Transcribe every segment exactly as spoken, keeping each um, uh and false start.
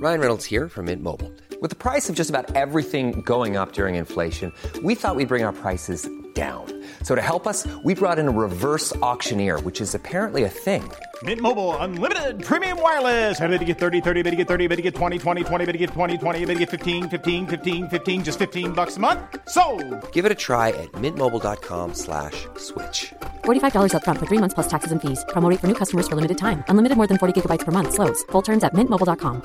Ryan Reynolds here from Mint Mobile. With the price of just about everything going up during inflation, we thought we'd bring our prices down. So to help us, we brought in a reverse auctioneer, which is apparently a thing. Mint Mobile Unlimited Premium Wireless. How to get thirty, thirty, how to get thirty, how to get twenty, twenty, twenty, how to get twenty, twenty, how to get fifteen, fifteen, fifteen, fifteen, just fifteen bucks a month? Sold! Give it a try at mintmobile.com slash switch. forty-five dollars up front for three months plus taxes and fees. Promo rate for new customers for limited time. Unlimited more than forty gigabytes per month. Slows full terms at mint mobile dot com.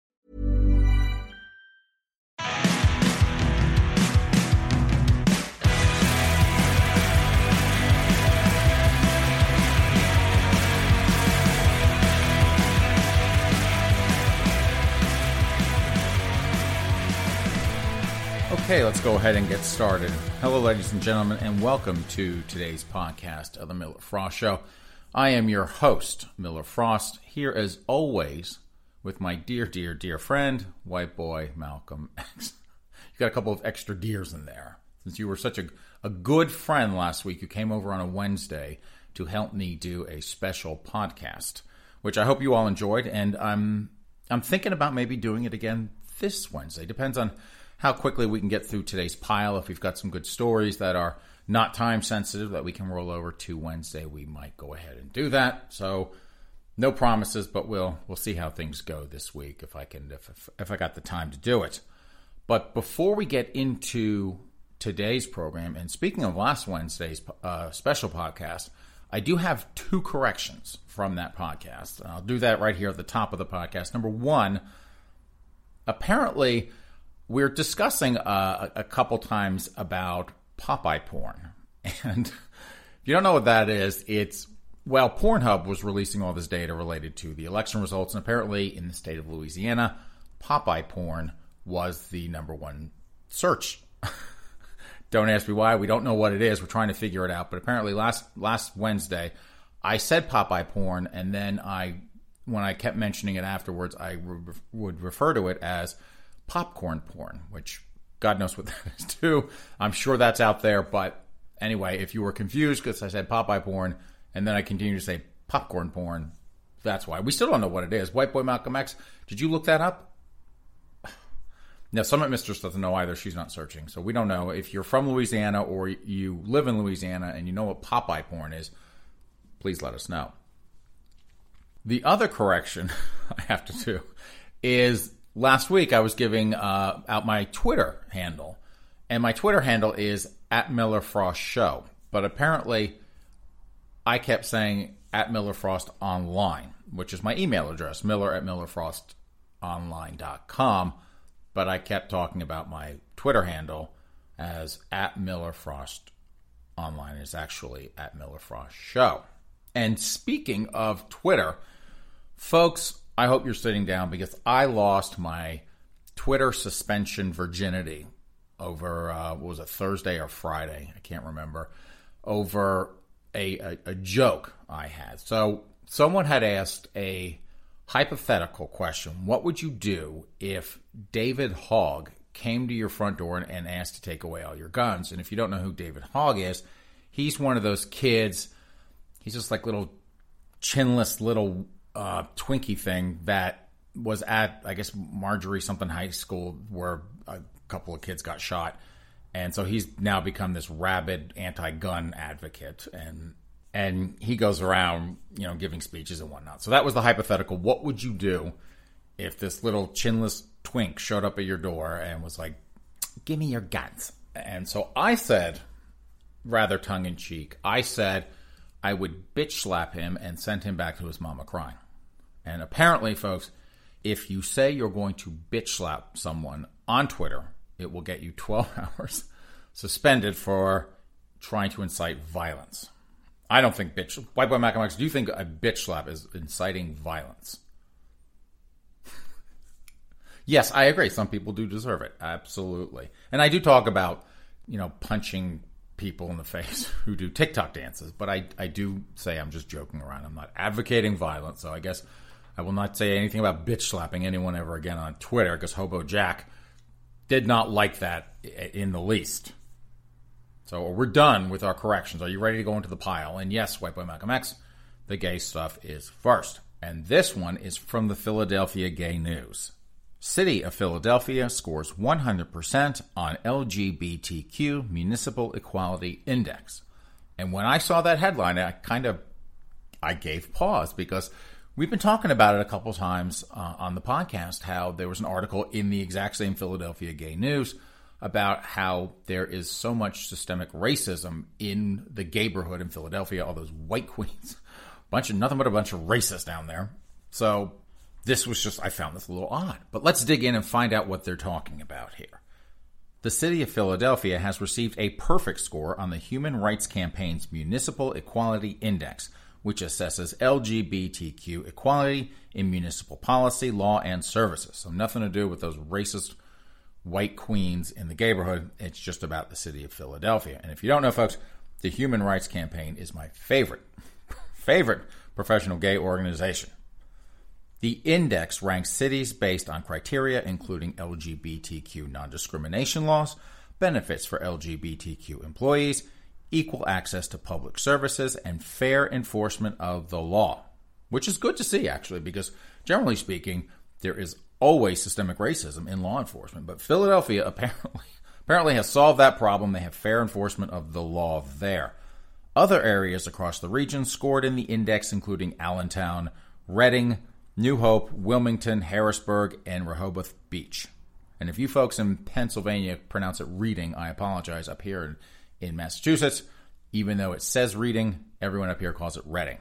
Okay, let's go ahead and get started. Hello, ladies and gentlemen, and welcome to today's podcast of The Miller Frost Show. I am your host, Miller Frost, here as always with my dear, dear, dear friend, white boy Malcolm X. You got a couple of extra deers in there. Since you were such a, a good friend last week, you came over on a Wednesday to help me do a special podcast, which I hope you all enjoyed, and I'm I'm thinking about maybe doing it again this Wednesday. Depends on how quickly we can get through today's pile. If we've got some good stories that are not time sensitive that we can roll over to Wednesday, we might go ahead and do that. So no promises, but we'll we'll see how things go this week if I can if if, if I got the time to do it. But before we get into today's program, and speaking of last Wednesday's uh, special podcast, I do have two corrections from that podcast. And I'll do that right here at the top of the podcast. Number one, apparently we're discussing uh, a couple times about Popeye porn. And if you don't know what that is, it's, well, Pornhub was releasing all this data related to the election results, and apparently in the state of Louisiana, Popeye porn was the number one search. Don't ask me why. We don't know what it is. We're trying to figure it out. But apparently last last Wednesday, I said Popeye porn, and then I, when I kept mentioning it afterwards, I re- would refer to it as popcorn porn, which God knows what that is too. I'm sure that's out there. But anyway, if you were confused because I said Popeye porn and then I continue to say popcorn porn, that's why. We still don't know what it is. White boy Malcolm X, did you look that up? No, Summit Mistress doesn't know either. She's not searching. So we don't know. If you're from Louisiana or you live in Louisiana and you know what Popeye porn is, please let us know. The other correction I have to do is last week I was giving uh, out my Twitter handle. And my Twitter handle is at Miller Frost Show. But apparently I kept saying at Miller Frost Online, which is my email address, miller at miller frost online dot com. But I kept talking about my Twitter handle as at Miller Frost Online. It's actually at Miller Frost Show. And speaking of Twitter, folks, I hope you're sitting down because I lost my Twitter suspension virginity over, uh, what was it, Thursday or Friday? I can't remember. Over a, a, a joke I had. So someone had asked a hypothetical question. What would you do if David Hogg came to your front door and, and asked to take away all your guns? And if you don't know who David Hogg is, he's one of those kids. He's just like little chinless little uh, Twinkie thing that was at, I guess, Marjorie something high school where a couple of kids got shot. And so he's now become this rabid anti-gun advocate. And And he goes around, you know, giving speeches and whatnot. So that was the hypothetical. What would you do if this little chinless twink showed up at your door and was like, give me your guns? And so I said, rather tongue-in-cheek, I said I would bitch slap him and send him back to his mama crying. And apparently, folks, if you say you're going to bitch slap someone on Twitter, it will get you twelve hours suspended for trying to incite violence. I don't think bitch... White boy Malcolm X, do you think a bitch slap is inciting violence? Yes, I agree. Some people do deserve it. Absolutely. And I do talk about, you know, punching people in the face who do TikTok dances. But I, I do say I'm just joking around. I'm not advocating violence. So I guess I will not say anything about bitch slapping anyone ever again on Twitter because Hobo Jack did not like that in the least. So we're done with our corrections. Are you ready to go into the pile? And yes, White Boy Malcolm X, the gay stuff is first. And this one is from the Philadelphia Gay News. City of Philadelphia scores one hundred percent on L G B T Q Municipal Equality Index. And when I saw that headline, I kind of, I gave pause because we've been talking about it a couple times uh, on the podcast, how there was an article in the exact same Philadelphia Gay News about how there is so much systemic racism in the gayborhood in Philadelphia, all those white queens, bunch of nothing but a bunch of racists down there. So this was just, I found this a little odd. But let's dig in and find out what they're talking about here. The City of Philadelphia has received a perfect score on the Human Rights Campaign's Municipal Equality Index, which assesses L G B T Q equality in municipal policy, law, and services. So nothing to do with those racist white queens in the gayborhood. It's just about the City of Philadelphia. And if you don't know, folks, the Human Rights Campaign is my favorite, favorite professional gay organization. The index ranks cities based on criteria including L G B T Q non-discrimination laws, benefits for L G B T Q employees, equal access to public services, and fair enforcement of the law. Which is good to see, actually, because generally speaking, there is always systemic racism in law enforcement. But Philadelphia apparently apparently has solved that problem. They have fair enforcement of the law there. Other areas across the region scored in the index, including Allentown, Reading, New Hope, Wilmington, Harrisburg, and Rehoboth Beach. And if you folks in Pennsylvania pronounce it Reading, I apologize. Up here in, in Massachusetts, even though it says Reading, everyone up here calls it Reading.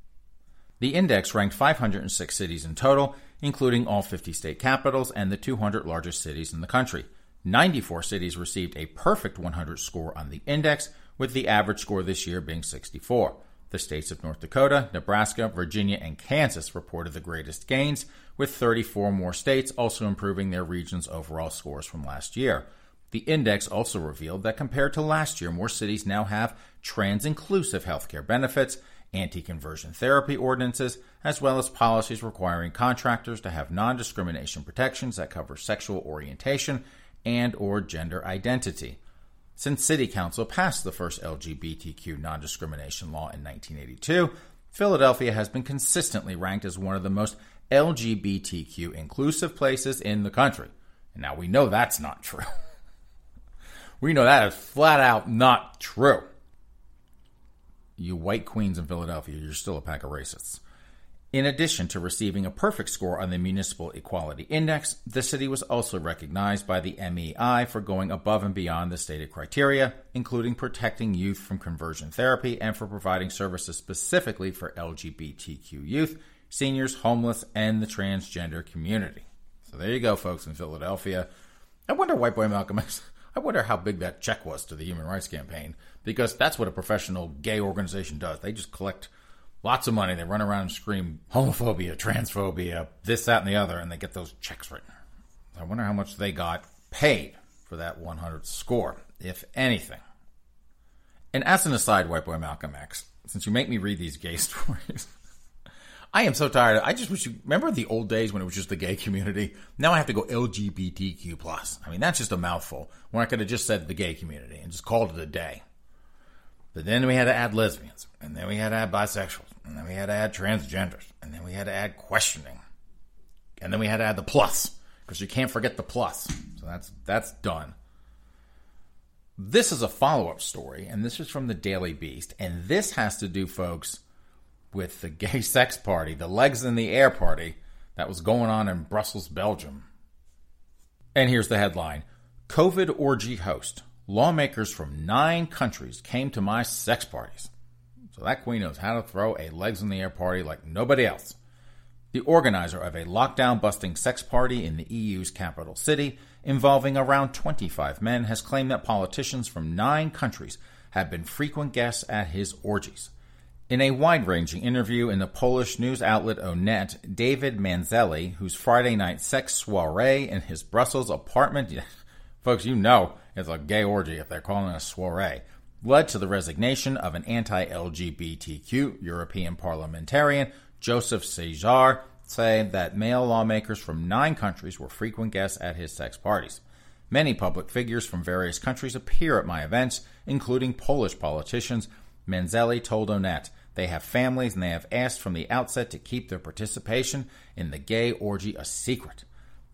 The index ranked five hundred six cities in total, including all fifty state capitals and the two hundred largest cities in the country. ninety-four cities received a perfect one hundred score on the index, with the average score this year being sixty-four. The states of North Dakota, Nebraska, Virginia, and Kansas reported the greatest gains, with thirty-four more states also improving their region's overall scores from last year. The index also revealed that compared to last year, more cities now have trans-inclusive healthcare benefits, anti-conversion therapy ordinances, as well as policies requiring contractors to have non-discrimination protections that cover sexual orientation and or gender identity. Since City Council passed the first L G B T Q non-discrimination law in nineteen eighty-two, Philadelphia has been consistently ranked as one of the most L G B T Q inclusive places in the country. And now we know that's not true. We know that is flat out not true. You white queens in Philadelphia, you're still a pack of racists. In addition to receiving a perfect score on the Municipal Equality Index, the city was also recognized by the M E I for going above and beyond the stated criteria, including protecting youth from conversion therapy and for providing services specifically for L G B T Q youth, seniors, homeless, and the transgender community. So there you go, folks, in Philadelphia. I wonder, White Boy Malcolm X, I wonder how big that check was to the Human Rights Campaign, because that's what a professional gay organization does. They just collect lots of money. They run around and scream homophobia, transphobia, this, that, and the other, and they get those checks written. I wonder how much they got paid for that one hundred score, if anything. And as an aside, White Boy Malcolm X, since you make me read these gay stories, I am so tired. I just wish you, remember the old days when it was just the gay community? Now I have to go L G B T Q plus. I mean, that's just a mouthful. When I could have just said the gay community and just called it a day. But then we had to add lesbians, and then we had to add bisexuals, and then we had to add transgenders, and then we had to add questioning, and then we had to add the plus, because you can't forget the plus. So that's that's done. This is a follow-up story, and this is from the Daily Beast, and this has to do, folks, with the gay sex party, the Legs in the Air party that was going on in Brussels, Belgium. And here's the headline: COVID orgy host. Lawmakers from nine countries came to my sex parties. So that queen knows how to throw a Legs in the Air party like nobody else. The organizer of a lockdown-busting sex party in the E U's capital city, involving around twenty-five men, has claimed that politicians from nine countries have been frequent guests at his orgies. In a wide-ranging interview in the Polish news outlet Onet, David Manzelli, whose Friday night sex soiree in his Brussels apartment, folks, you know it's a gay orgy if they're calling it a soiree, led to the resignation of an anti-L G B T Q European parliamentarian, Joseph Cesar, saying that male lawmakers from nine countries were frequent guests at his sex parties. Many public figures from various countries appear at my events, including Polish politicians. Manzelli told Onet they have families and they have asked from the outset to keep their participation in the gay orgy a secret.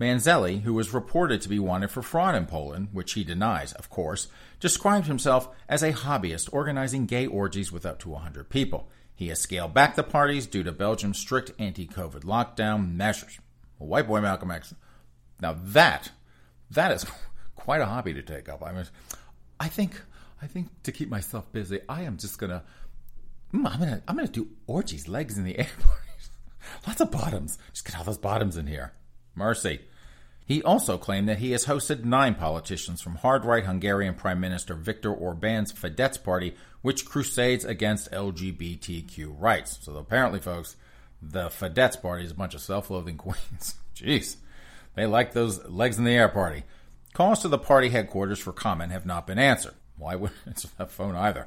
Manzelli, who was reported to be wanted for fraud in Poland, which he denies, of course, described himself as a hobbyist organizing gay orgies with up to one hundred people. He has scaled back the parties due to Belgium's strict anti-COVID lockdown measures. Well, white boy Malcolm X. Now that, that is quite a hobby to take up. I mean, I think, I think to keep myself busy, I am just gonna, I'm gonna, I'm gonna do orgies, legs in the air parties. Lots of bottoms. Just get all those bottoms in here. Mercy. He also claimed that he has hosted nine politicians from hard-right Hungarian Prime Minister Viktor Orban's Fidesz party, which crusades against L G B T Q rights. So apparently, folks, the Fidesz party is a bunch of self-loathing queens. Jeez. They like those legs in the air party. Calls to the party headquarters for comment have not been answered. Why wouldn't answer that phone either?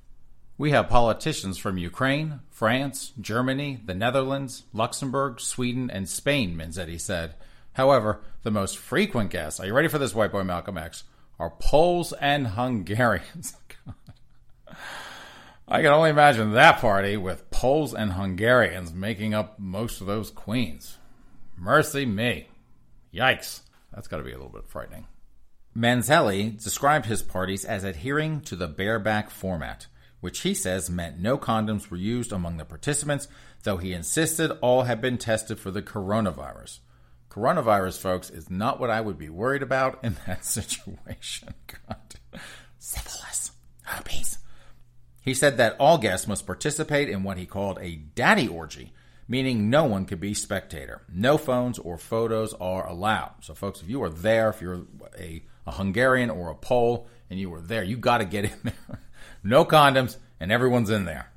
We have politicians from Ukraine, France, Germany, the Netherlands, Luxembourg, Sweden, and Spain, Manzetti said. However, the most frequent guests, are you ready for this, white boy Malcolm X, are Poles and Hungarians. God. I can only imagine that party with Poles and Hungarians making up most of those queens. Mercy me. Yikes. That's got to be a little bit frightening. Manzelli described his parties as adhering to the bareback format, which he says meant no condoms were used among the participants, though he insisted all had been tested for the coronavirus. Coronavirus, folks, is not what I would be worried about in that situation. God. Syphilis. Herpes. He said that all guests must participate in what he called a daddy orgy, meaning no one could be spectator. No phones or photos are allowed. So, folks, if you are there, if you're a, a Hungarian or a Pole, and you were there, you got to get in there. No condoms, and everyone's in there.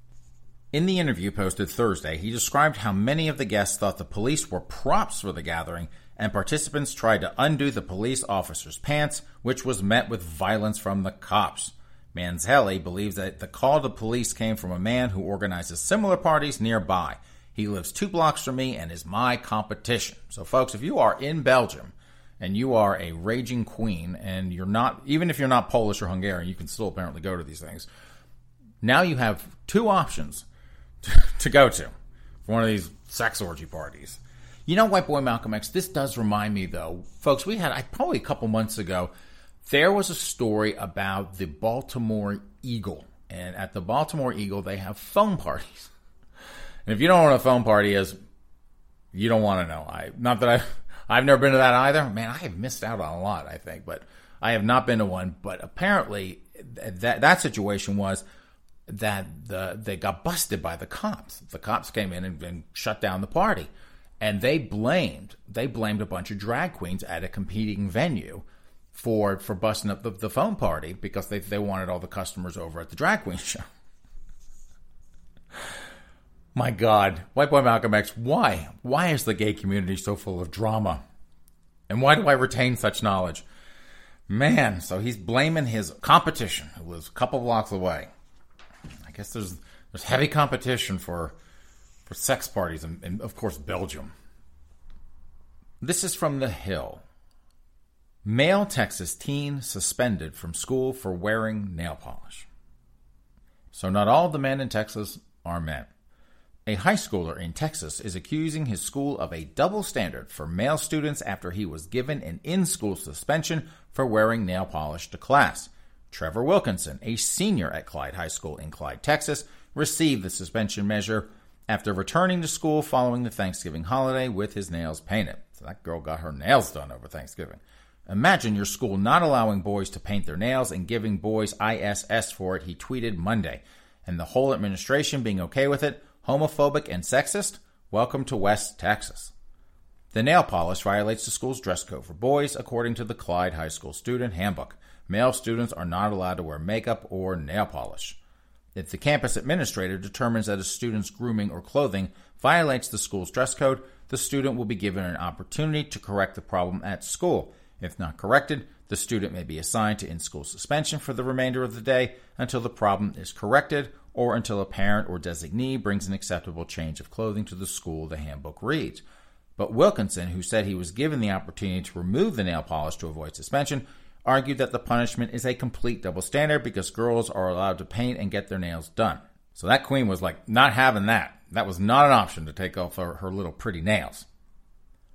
In the interview posted Thursday, he described how many of the guests thought the police were props for the gathering, and participants tried to undo the police officer's pants, which was met with violence from the cops. Manzelli believes that the call to police came from a man who organizes similar parties nearby. He lives two blocks from me and is my competition. So, folks, if you are in Belgium and you are a raging queen and you're not, even if you're not Polish or Hungarian, you can still apparently go to these things. Now you have two options to, to go to for one of these sex orgy parties. You know, white boy Malcolm X, this does remind me, though, folks, we had, I probably a couple months ago, there was a story about the Baltimore Eagle. And at the Baltimore Eagle, they have phone parties. And if you don't know what a phone party is, you don't want to know. I Not that I've, I've never been to that either. Man, I have missed out on a lot, I think. But I have not been to one. But apparently, that that situation was that the they got busted by the cops. The cops came in and, and shut down the party. And they blamed, they blamed a bunch of drag queens at a competing venue for for busting up the, the phone party because they they wanted all the customers over at the drag queen show. My God, white boy Malcolm X, why? Why is the gay community so full of drama? And why do I retain such knowledge? Man, so he's blaming his competition, who lives a couple blocks away. I guess there's there's heavy competition for for sex parties in, in, of course, Belgium. This is from The Hill. Male Texas teen suspended from school for wearing nail polish. So not all the men in Texas are men. A high schooler in Texas is accusing his school of a double standard for male students after he was given an in-school suspension for wearing nail polish to class. Trevor Wilkinson, a senior at Clyde High School in Clyde, Texas, received the suspension measure after returning to school following the Thanksgiving holiday with his nails painted. So that girl got her nails done over Thanksgiving. Imagine your school not allowing boys to paint their nails and giving boys I S S for it, he tweeted Monday. And the whole administration being okay with it, homophobic and sexist? Welcome to West Texas. The nail polish violates the school's dress code for boys, according to the Clyde High School Student Handbook. Male students are not allowed to wear makeup or nail polish. If the campus administrator determines that a student's grooming or clothing violates the school's dress code, the student will be given an opportunity to correct the problem at school. If not corrected, the student may be assigned to in-school suspension for the remainder of the day until the problem is corrected or until a parent or designee brings an acceptable change of clothing to the school, the handbook reads. But Wilkinson, who said he was given the opportunity to remove the nail polish to avoid suspension, argued that the punishment is a complete double standard because girls are allowed to paint and get their nails done. So that queen was like, not having that. That was not an option to take off her, her little pretty nails.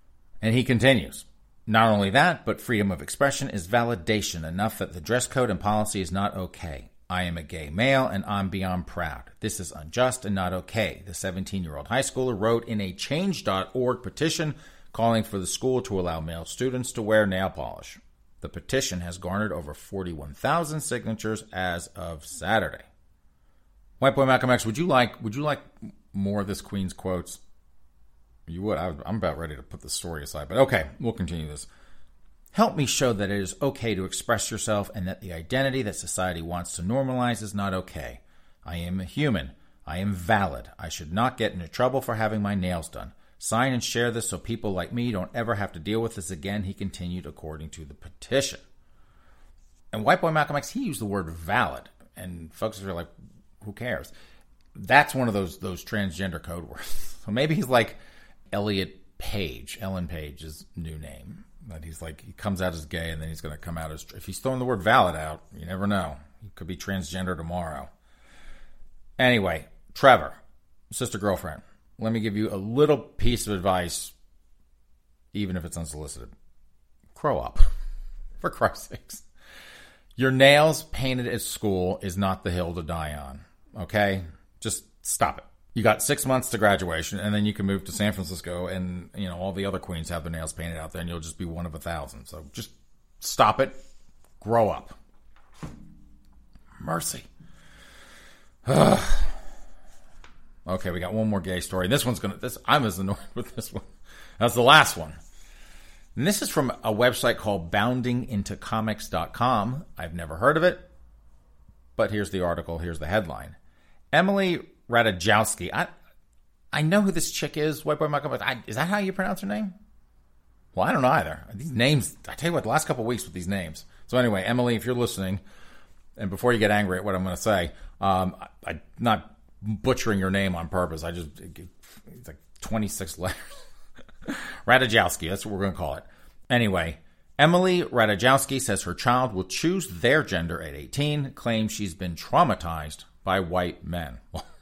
And he continues. Not only that, but freedom of expression is validation enough that the dress code and policy is not okay. I am a gay male and I'm beyond proud. This is unjust and not okay, the seventeen-year-old high schooler wrote in a change dot org petition calling for the school to allow male students to wear nail polish. The petition has garnered over forty-one thousand signatures as of Saturday. White Boy Malcolm X, would you like would you like more of this Queen's quotes? You would. I, I'm about ready to put the story aside, but okay, we'll continue this. Help me show that it is okay to express yourself and that the identity that society wants to normalize is not okay. I am a human. I am valid. I should not get into trouble for having my nails done. Sign and share this so people like me don't ever have to deal with this again, he continued, according to the petition. And White Boy Malcolm X, he used the word valid, and folks are like, who cares? That's one of those those transgender code words. So maybe he's like Elliot Page, Ellen Page's new name. That he's like, he comes out as gay and then he's going to come out as, if he's throwing the word valid out, you never know. He could be transgender tomorrow. Anyway, Trevor, sister girlfriend, let me give you a little piece of advice, even if it's unsolicited. Grow up, for Christ's sakes. Your nails painted at school is not the hill to die on, okay? Just stop it. You got six months to graduation, and then you can move to San Francisco, and you know all the other queens have their nails painted out there, and you'll just be one of a thousand. So just stop it. Grow up. Mercy. Ugh. Okay, we got one more gay story. This one's gonna. This I'm as annoyed with this one. That's the last one. And this is from a website called bounding into comics dot com. I've never heard of it, but here's the article. Here's the headline. Emily Ratajkowski. I I know who this chick is. White Boy Malcolm. I, is that how you pronounce her name? Well, I don't know either. These names, I tell you what, the last couple of weeks with these names. So anyway, Emily, if you're listening, and before you get angry at what I'm going to say, um, I, I'm not butchering your name on purpose. I just, it's like twenty-six letters. Ratajkowski, that's what we're going to call it. Anyway, Emily Ratajkowski says her child will choose their gender at eighteen, claims she's been traumatized by white men.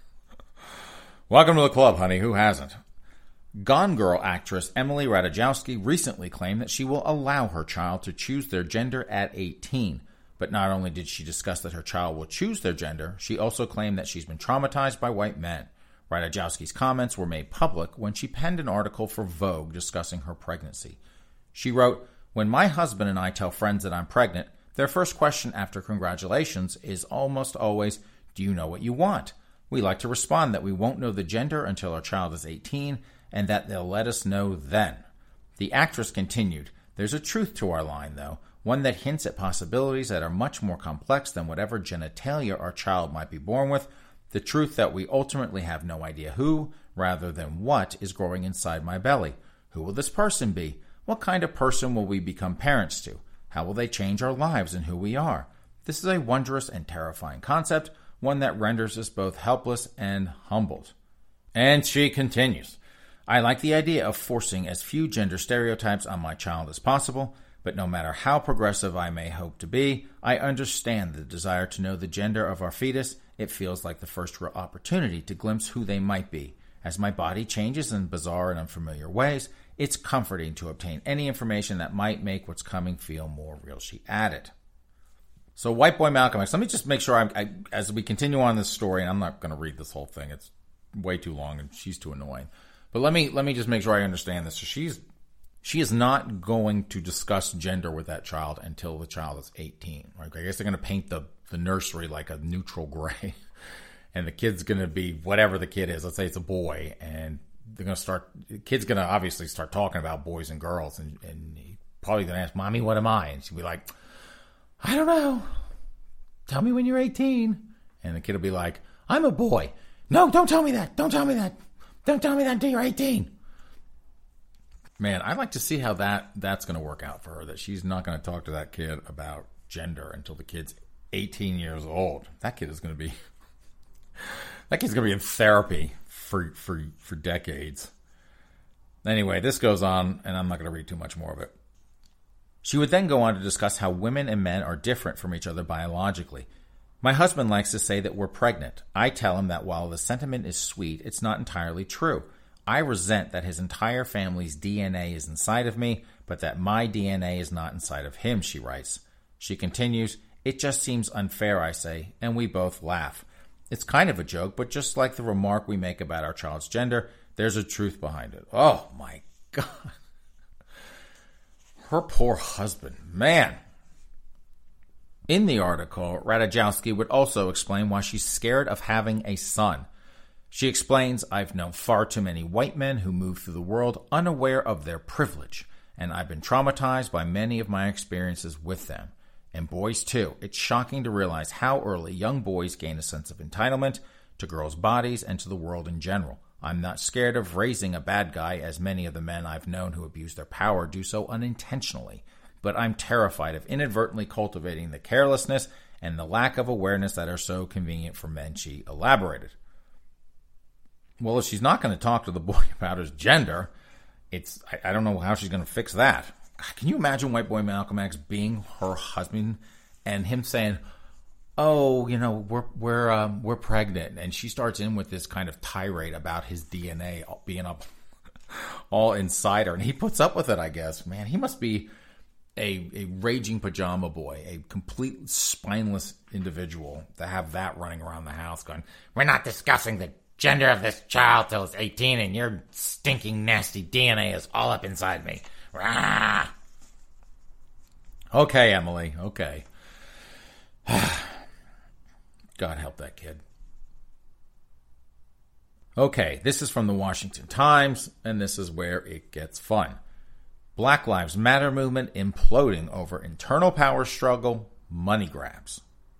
Welcome to the club, honey. Who hasn't? Gone Girl actress Emily Ratajkowski recently claimed that she will allow her child to choose their gender at eighteen. But not only did she discuss that her child will choose their gender, she also claimed that she's been traumatized by white men. Ratajkowski's comments were made public when she penned an article for Vogue discussing her pregnancy. She wrote, "When my husband and I tell friends that I'm pregnant, their first question after congratulations is almost always, 'Do you know what you want?' We like to respond that we won't know the gender until our child is eighteen and that they'll let us know then." The actress continued, "There's a truth to our line, though, one that hints at possibilities that are much more complex than whatever genitalia our child might be born with, the truth that we ultimately have no idea who, rather than what, is growing inside my belly. Who will this person be? What kind of person will we become parents to? How will they change our lives and who we are? This is a wondrous and terrifying concept, one that renders us both helpless and humbled." And she continues, "I like the idea of forcing as few gender stereotypes on my child as possible, but no matter how progressive I may hope to be, I understand the desire to know the gender of our fetus. It feels like the first real opportunity to glimpse who they might be. As my body changes in bizarre and unfamiliar ways, it's comforting to obtain any information that might make what's coming feel more real," she added. So White Boy Malcolm X, let me just make sure, I'm, I, as we continue on this story, and I'm not going to read this whole thing, it's way too long and she's too annoying. But let me let me just make sure I understand this. So she's she is not going to discuss gender with that child until the child is eighteen. Right? I guess they're going to paint the, the nursery like a neutral gray. And the kid's going to be whatever the kid is. Let's say it's a boy. And they're going to start, the kid's going to obviously start talking about boys and girls. And, and he's probably going to ask, "Mommy, what am I?" And she'll be like, "I don't know. Tell me when you're eighteen. And the kid will be like, "I'm a boy." "No, don't tell me that. Don't tell me that. Don't tell me that until you're eighteen. Man, I'd like to see how that, that's going to work out for her, that she's not going to talk to that kid about gender until the kid's eighteen years old. That kid is going to be, that kid's going to be in therapy for, for, for decades. Anyway, this goes on, and I'm not going to read too much more of it. She would then go on to discuss how women and men are different from each other biologically. "My husband likes to say that we're pregnant. I tell him that while the sentiment is sweet, it's not entirely true. I resent that his entire family's D N A is inside of me, but that my D N A is not inside of him, she writes. She continues, it just seems unfair, I say, and we both laugh. It's kind of a joke, but just like the remark we make about our child's gender, there's a truth behind it. Oh, my God. Her poor husband. Man. In the article, Radajowski would also explain why she's scared of having a son. She explains, I've known far too many white men who move through the world unaware of their privilege, and I've been traumatized by many of my experiences with them. And boys, too. It's shocking to realize how early young boys gain a sense of entitlement to girls' bodies and to the world in general. I'm not scared of raising a bad guy, as many of the men I've known who abuse their power do so unintentionally. But I'm terrified of inadvertently cultivating the carelessness and the lack of awareness that are so convenient for men, she elaborated. Well, if she's not going to talk to the boy about his gender, it's I, I don't know how she's going to fix that. Can you imagine white boy Malcolm X being her husband and him saying, oh, you know, we're we're um, we're pregnant, and she starts in with this kind of tirade about his D N A being up all inside her, and he puts up with it, I guess. Man, he must be a a raging pajama boy, a complete spineless individual to have that running around the house going, we're not discussing the gender of this child till it's eighteen, and your stinking, nasty D N A is all up inside me. Rah! Okay, Emily, okay. God help that kid. Okay, this is from the Washington Times, and this is where it gets fun. Black Lives Matter movement imploding over internal power struggle, money grabs.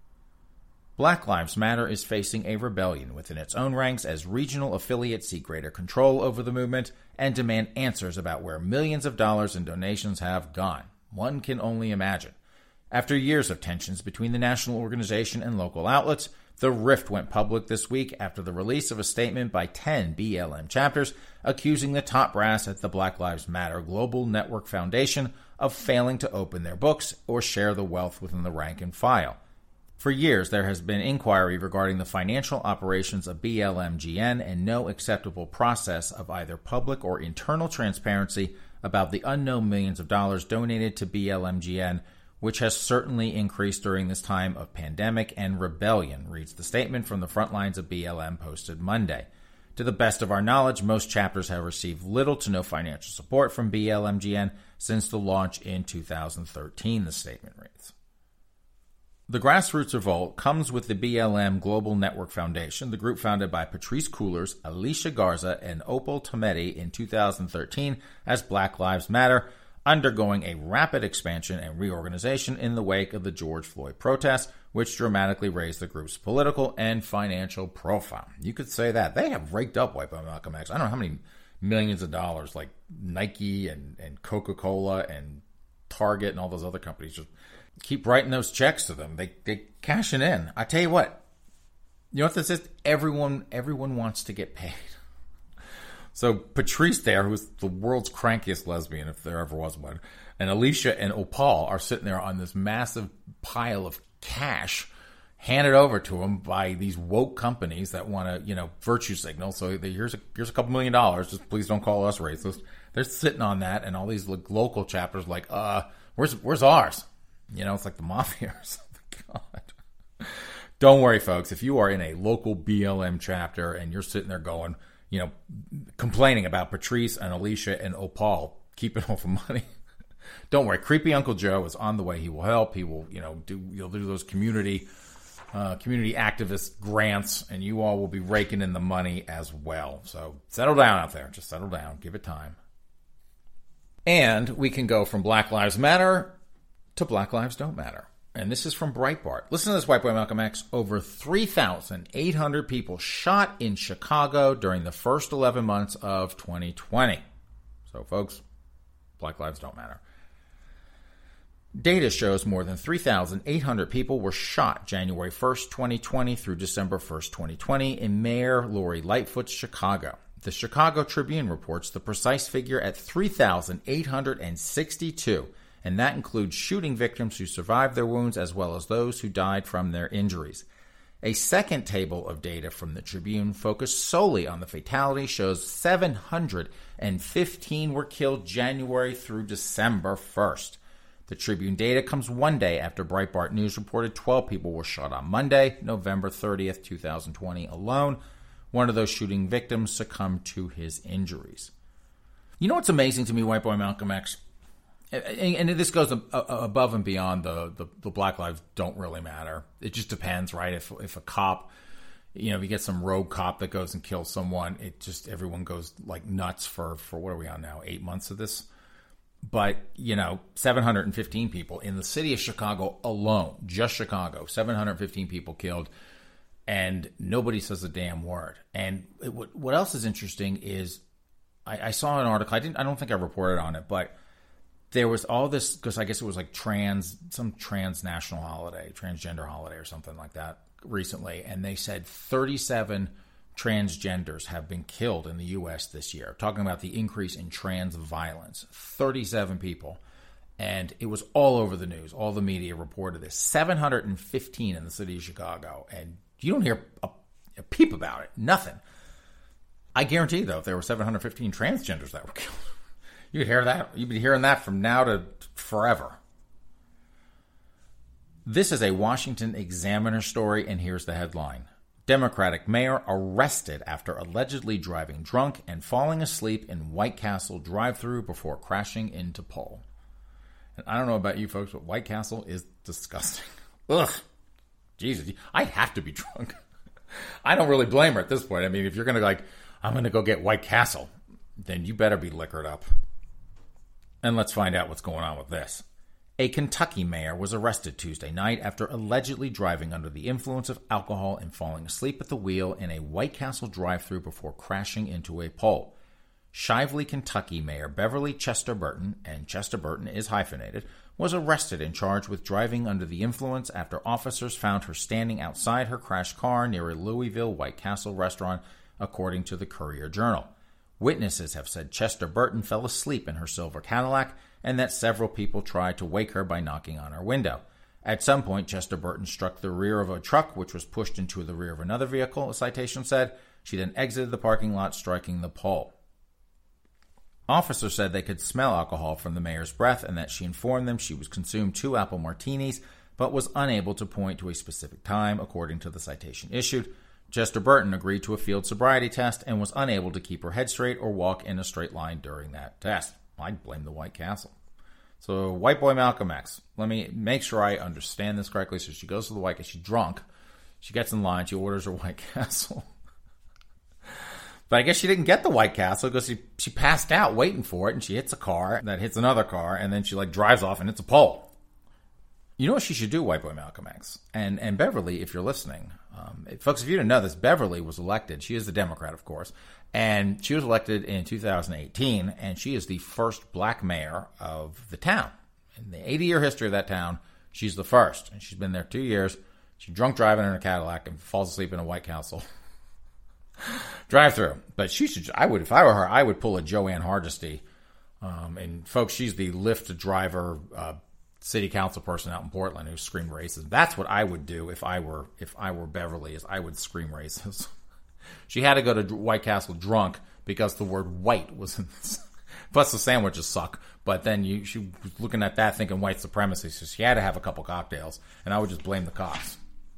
Black Lives Matter is facing a rebellion within its own ranks as regional affiliates seek greater control over the movement and demand answers about where millions of dollars in donations have gone. One can only imagine. After years of tensions between the national organization and local outlets, the rift went public this week after the release of a statement by ten B L M chapters accusing the top brass at the Black Lives Matter Global Network Foundation of failing to open their books or share the wealth within the rank and file. For years, there has been inquiry regarding the financial operations of B L M G N and no acceptable process of either public or internal transparency about the unknown millions of dollars donated to B L M G N, which has certainly increased during this time of pandemic and rebellion, reads the statement from the front lines of B L M posted Monday. To the best of our knowledge, most chapters have received little to no financial support from B L M G N since the launch in two thousand thirteen, the statement reads. The grassroots revolt comes with the B L M Global Network Foundation, the group founded by Patrisse Cullors, Alicia Garza, and Opal Tometi in two thousand thirteen as Black Lives Matter, undergoing a rapid expansion and reorganization in the wake of the George Floyd protests, which dramatically raised the group's political and financial profile. You could say that. They have raked up White Boy Malcolm X. I don't know how many millions of dollars, like Nike and, and Coca-Cola and Target and all those other companies just keep writing those checks to them. They they cashing in. I tell you what, you know what this is? Everyone everyone wants to get paid. So Patrisse there, who's the world's crankiest lesbian, if there ever was one, and Alicia and Opal are sitting there on this massive pile of cash handed over to them by these woke companies that want to, you know, virtue signal. So they, here's a here's a couple million dollars. Just please don't call us racist. They're sitting on that, and all these like, local chapters like, uh, where's where's ours? You know, it's like the mafia or something. God. Don't worry, folks. If you are in a local B L M chapter and you're sitting there going, you know, complaining about Patrisse and Alicia and Opal keeping all the money, don't worry. Creepy Uncle Joe is on the way. He will help. He will, you know, do you'll do those community uh, community activist grants, and you all will be raking in the money as well. So settle down out there. Just settle down. Give it time. And we can go from Black Lives Matter to Black Lives Don't Matter. And this is from Breitbart. Listen to this, White Boy Malcolm X. Over three thousand eight hundred people shot in Chicago during the first eleven months of twenty twenty. So, folks, Black Lives Don't Matter. Data shows more than three thousand eight hundred people were shot January first, twenty twenty through December first, twenty twenty in Mayor Lori Lightfoot's Chicago. The Chicago Tribune reports the precise figure at three thousand eight hundred sixty-two, and that includes shooting victims who survived their wounds as well as those who died from their injuries. A second table of data from the Tribune focused solely on the fatality shows seven hundred fifteen were killed January through December first. The Tribune data comes one day after Breitbart News reported twelve people were shot on Monday, November thirtieth, twenty twenty alone. One of those shooting victims succumbed to his injuries. You know what's amazing to me, White Boy Malcolm X? And this goes above and beyond the, the, the Black Lives Don't Really Matter. It just depends, right? If if a cop, you know, if you get some rogue cop that goes and kills someone, it just, everyone goes like nuts for, for what are we on now? Eight months of this? But, you know, seven hundred fifteen people in the city of Chicago alone, just Chicago, seven hundred fifteen people killed, and nobody says a damn word. And it, what, what else is interesting is I, I saw an article, I didn't, I don't think I reported on it, but there was all this, because I guess it was like trans, some transnational holiday, transgender holiday or something like that recently. And they said thirty-seven transgenders have been killed in the U S this year. Talking about the increase in trans violence. thirty-seven people. And it was all over the news. All the media reported this. seven hundred fifteen in the city of Chicago. And you don't hear a, a peep about it. Nothing. I guarantee, though, if there were seven hundred fifteen transgenders that were killed, you'd hear that. You'd be hearing that from now to forever. This is a Washington Examiner story, and here's the headline. Democratic mayor arrested after allegedly driving drunk and falling asleep in White Castle drive-thru before crashing into pole. And I don't know about you folks, but White Castle is disgusting. Ugh. Jesus, I'd have to be drunk. I don't really blame her at this point. I mean, if you're going to like, I'm going to go get White Castle, then you better be liquored up. And let's find out what's going on with this. A Kentucky mayor was arrested Tuesday night after allegedly driving under the influence of alcohol and falling asleep at the wheel in a White Castle drive-thru before crashing into a pole. Shively, Kentucky Mayor Beverly Chester Burton, and Chester Burton is hyphenated, was arrested and charged with driving under the influence after officers found her standing outside her crashed car near a Louisville White Castle restaurant, according to the Courier-Journal. Witnesses have said Chester Burton fell asleep in her silver Cadillac and that several people tried to wake her by knocking on her window. At some point, Chester Burton struck the rear of a truck, which was pushed into the rear of another vehicle, a citation said. She then exited the parking lot, striking the pole. Officers said they could smell alcohol from the mayor's breath and that she informed them she was consumed two apple martinis, but was unable to point to a specific time, according to the citation issued. Chester Burton agreed to a field sobriety test and was unable to keep her head straight or walk in a straight line during that test. I'd blame the White Castle. So, White Boy Malcolm X, let me make sure I understand this correctly. So she goes to the White Castle, she's drunk, she gets in line, she orders her White Castle. But I guess she didn't get the White Castle because she, she passed out waiting for it, and she hits a car that hits another car, and then she like drives off and hits a pole. You know what she should do, White Boy Malcolm X? And and Beverly, if you're listening, um, folks, if you didn't know this, Beverly was elected. She is a Democrat, of course, and she was elected in two thousand eighteen, and she is the first black mayor of the town. In the eighty-year history of that town, she's the first, and she's been there two years. She's drunk driving in a Cadillac and falls asleep in a White Castle drive-through. But she should. I would, if I were her, I would pull a Joanne Hardesty. Um, and folks, she's the Lyft driver. Uh, city council person out in Portland who screamed racist. That's what I would do if I were if I were Beverly, is I would scream racist. She had to go to White Castle drunk because the word white was in this. Plus the sandwiches suck. But then you she was looking at that thinking white supremacy, so she had to have a couple cocktails, and I would just blame the cops.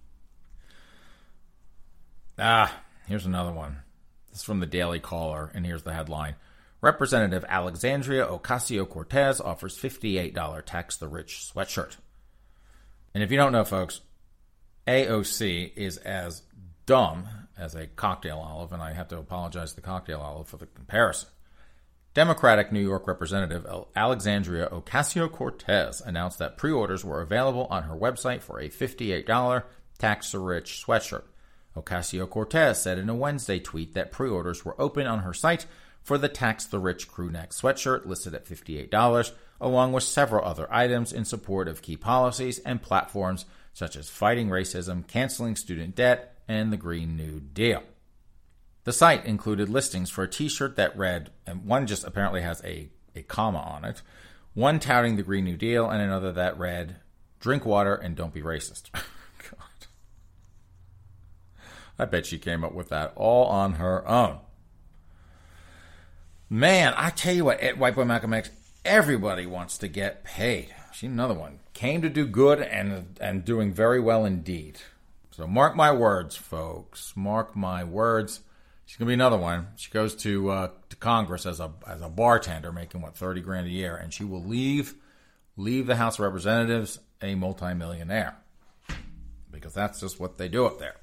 Ah, here's another one. This is from the Daily Caller, and here's the headline. Representative Alexandria Ocasio-Cortez offers fifty-eight dollars tax the rich sweatshirt. And if you don't know, folks, A O C is as dumb as a cocktail olive, and I have to apologize to the cocktail olive for the comparison. Democratic New York Representative Alexandria Ocasio-Cortez announced that pre-orders were available on her website for a fifty-eight dollars tax the rich sweatshirt. Ocasio-Cortez said in a Wednesday tweet that pre-orders were open on her site for the Tax the Rich crew neck sweatshirt listed at fifty-eight dollars, along with several other items in support of key policies and platforms such as fighting racism, canceling student debt, and the Green New Deal. The site included listings for a t-shirt that read, and one just apparently has a, a comma on it, one touting the Green New Deal, and another that read, drink water and don't be racist. God. I bet she came up with that all on her own. Man, I tell you what, White Boy Malcolm X, everybody wants to get paid. She's another one. Came to do good and and doing very well indeed. So mark my words, folks. Mark my words. She's going to be another one. She goes to uh, to Congress as a as a bartender, making, what, thirty grand a year, and she will leave leave the House of Representatives a multimillionaire. Because that's just what they do up there.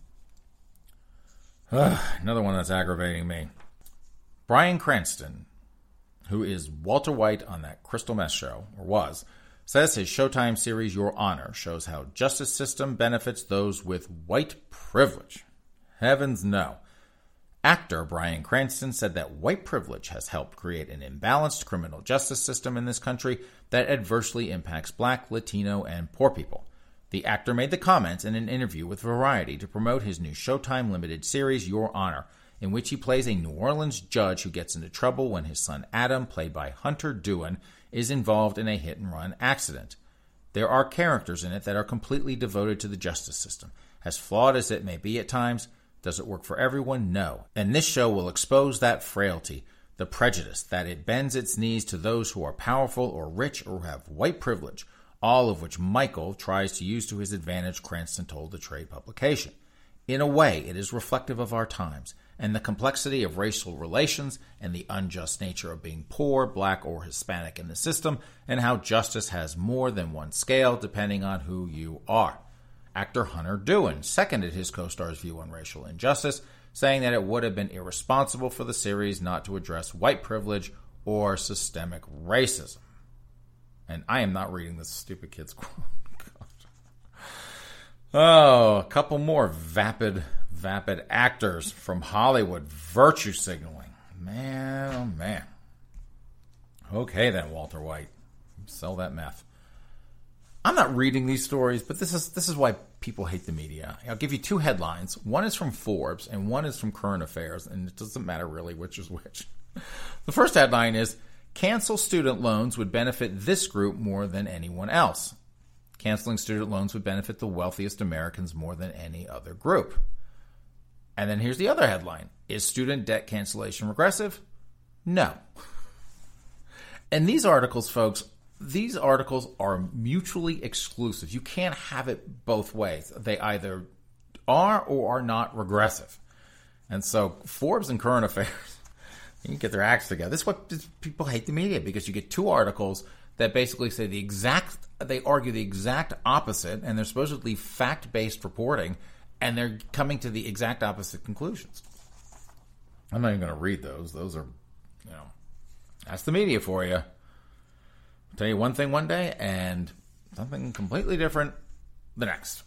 Ugh, another one that's aggravating me. Bryan Cranston, who is Walter White on that Crystal Meth show, or was, says his Showtime series Your Honor shows how justice system benefits those with white privilege. Heavens no. Actor Bryan Cranston said that white privilege has helped create an imbalanced criminal justice system in this country that adversely impacts black, Latino, and poor people. The actor made the comments in an interview with Variety to promote his new Showtime limited series Your Honor, in which he plays a New Orleans judge who gets into trouble when his son Adam, played by Hunter Doohan, is involved in a hit-and-run accident. There are characters in it that are completely devoted to the justice system. As flawed as it may be at times, does it work for everyone? No. And this show will expose that frailty, the prejudice, that it bends its knees to those who are powerful or rich or have white privilege, all of which Michael tries to use to his advantage, Cranston told the trade publication. In a way, it is reflective of our times and the complexity of racial relations and the unjust nature of being poor, black, or Hispanic in the system, and how justice has more than one scale depending on who you are. Actor Hunter Doohan seconded his co-star's view on racial injustice, saying that it would have been irresponsible for the series not to address white privilege or systemic racism. And I am not reading this stupid kid's quote. Oh, a couple more vapid, vapid actors from Hollywood virtue signaling. Man, oh man. Okay then, Walter White. Sell that meth. I'm not reading these stories, but this is this is why people hate the media. I'll give you two headlines. One is from Forbes, and one is from Current Affairs, and it doesn't matter really which is which. The first headline is, cancel student loans would benefit this group more than anyone else. Canceling student loans would benefit the wealthiest Americans more than any other group. And then here's the other headline. Is student debt cancellation regressive? No. And these articles, folks, these articles are mutually exclusive. You can't have it both ways. They either are or are not regressive. And so Forbes and Current Affairs, you can get their acts together. This is what people hate the media, because you get two articles that basically say the exact, they argue the exact opposite, and they're supposedly fact-based reporting, and they're coming to the exact opposite conclusions. I'm not even going to read those. Those are, you know, that's the media for you. I'll tell you one thing one day, and something completely different the next.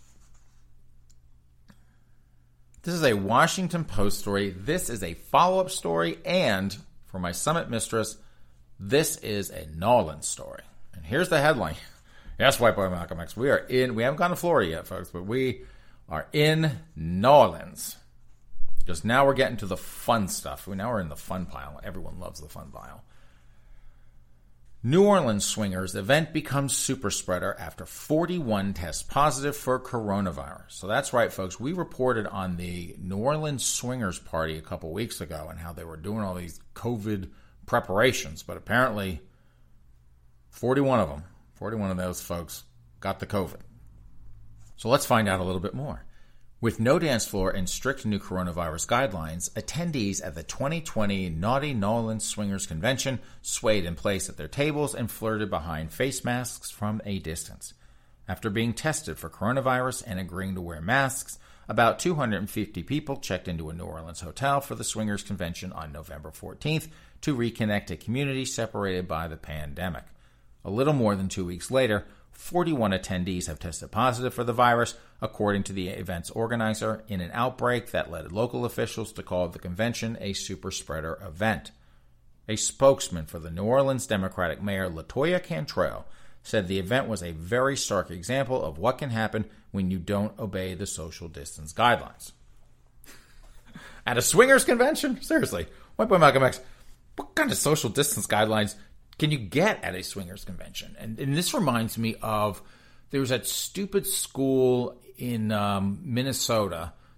This is a Washington Post story. This is a follow-up story, and for my summit mistress, this is a Nolans story. And here's the headline. Yes, White Boy Malcolm X. We are in, we haven't gone to Florida yet, folks, but we are in Nolans. Because now we're getting to the fun stuff. We now we're in the fun pile. Everyone loves the fun pile. New Orleans swingers event becomes super spreader after forty-one tests positive for coronavirus. So that's right, folks. We reported on the New Orleans swingers party a couple weeks ago and how they were doing all these COVID preparations. But apparently, forty-one of them, forty-one of those folks got the COVID. So let's find out a little bit more. With no dance floor and strict new coronavirus guidelines, attendees at the twenty twenty Naughty Nolans Swingers Convention swayed in place at their tables and flirted behind face masks from a distance. After being tested for coronavirus and agreeing to wear masks, about two hundred fifty people checked into a New Orleans hotel for the Swingers Convention on November fourteenth to reconnect a community separated by the pandemic. A little more than two weeks later, forty-one attendees have tested positive for the virus, according to the event's organizer, in an outbreak that led local officials to call the convention a super spreader event. A spokesman for the New Orleans Democratic Mayor LaToya Cantrell said the event was a very stark example of what can happen when you don't obey the social distance guidelines. At a swingers convention? Seriously, White Boy Malcolm X, what kind of social distance guidelines can you get at a swingers convention? And, and this reminds me of, there was that stupid school in um, Minnesota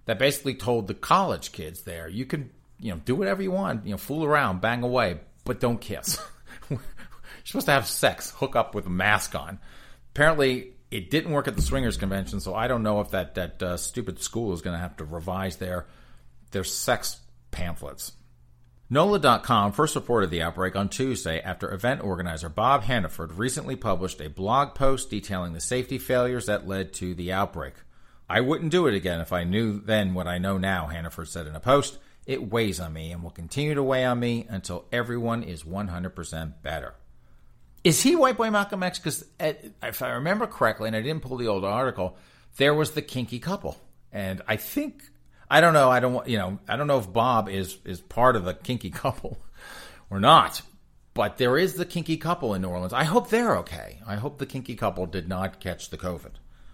that basically told the college kids there, you can, you know, do whatever you want, you know, fool around, bang away, but don't kiss. You're supposed to have sex, hook up with a mask on. Apparently, it didn't work at the Swingers Convention, so I don't know if that, that uh, stupid school is going to have to revise their, their sex pamphlets. N O L A dot com first reported the outbreak on Tuesday after event organizer Bob Hannaford recently published a blog post detailing the safety failures that led to the outbreak. I wouldn't do it again if I knew then what I know now, Hannaford said in a post. It weighs on me and will continue to weigh on me until everyone is one hundred percent better. Is he White Boy Malcolm X? Because if I remember correctly, and I didn't pull the old article, there was the kinky couple. And I think, I don't know, I don't you know, I don't know if Bob is, is part of the kinky couple or not. But there is the kinky couple in New Orleans. I hope they're okay. I hope the kinky couple did not catch the COVID.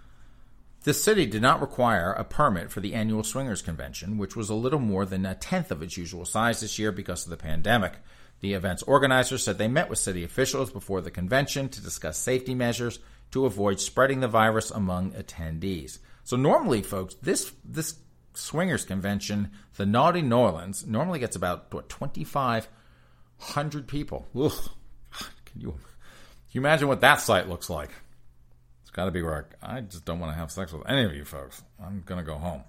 The city did not require a permit for the annual Swingers Convention, which was a little more than a tenth of its usual size this year because of the pandemic. The event's organizers said they met with city officials before the convention to discuss safety measures to avoid spreading the virus among attendees. So normally, folks, this this Swingers Convention, the Naughty New Orleans, normally gets about, what, twenty-five hundred people. Ugh. Can you, can you imagine what that site looks like? Got to be where I, I just don't want to have sex with any of you folks. I'm going to go home.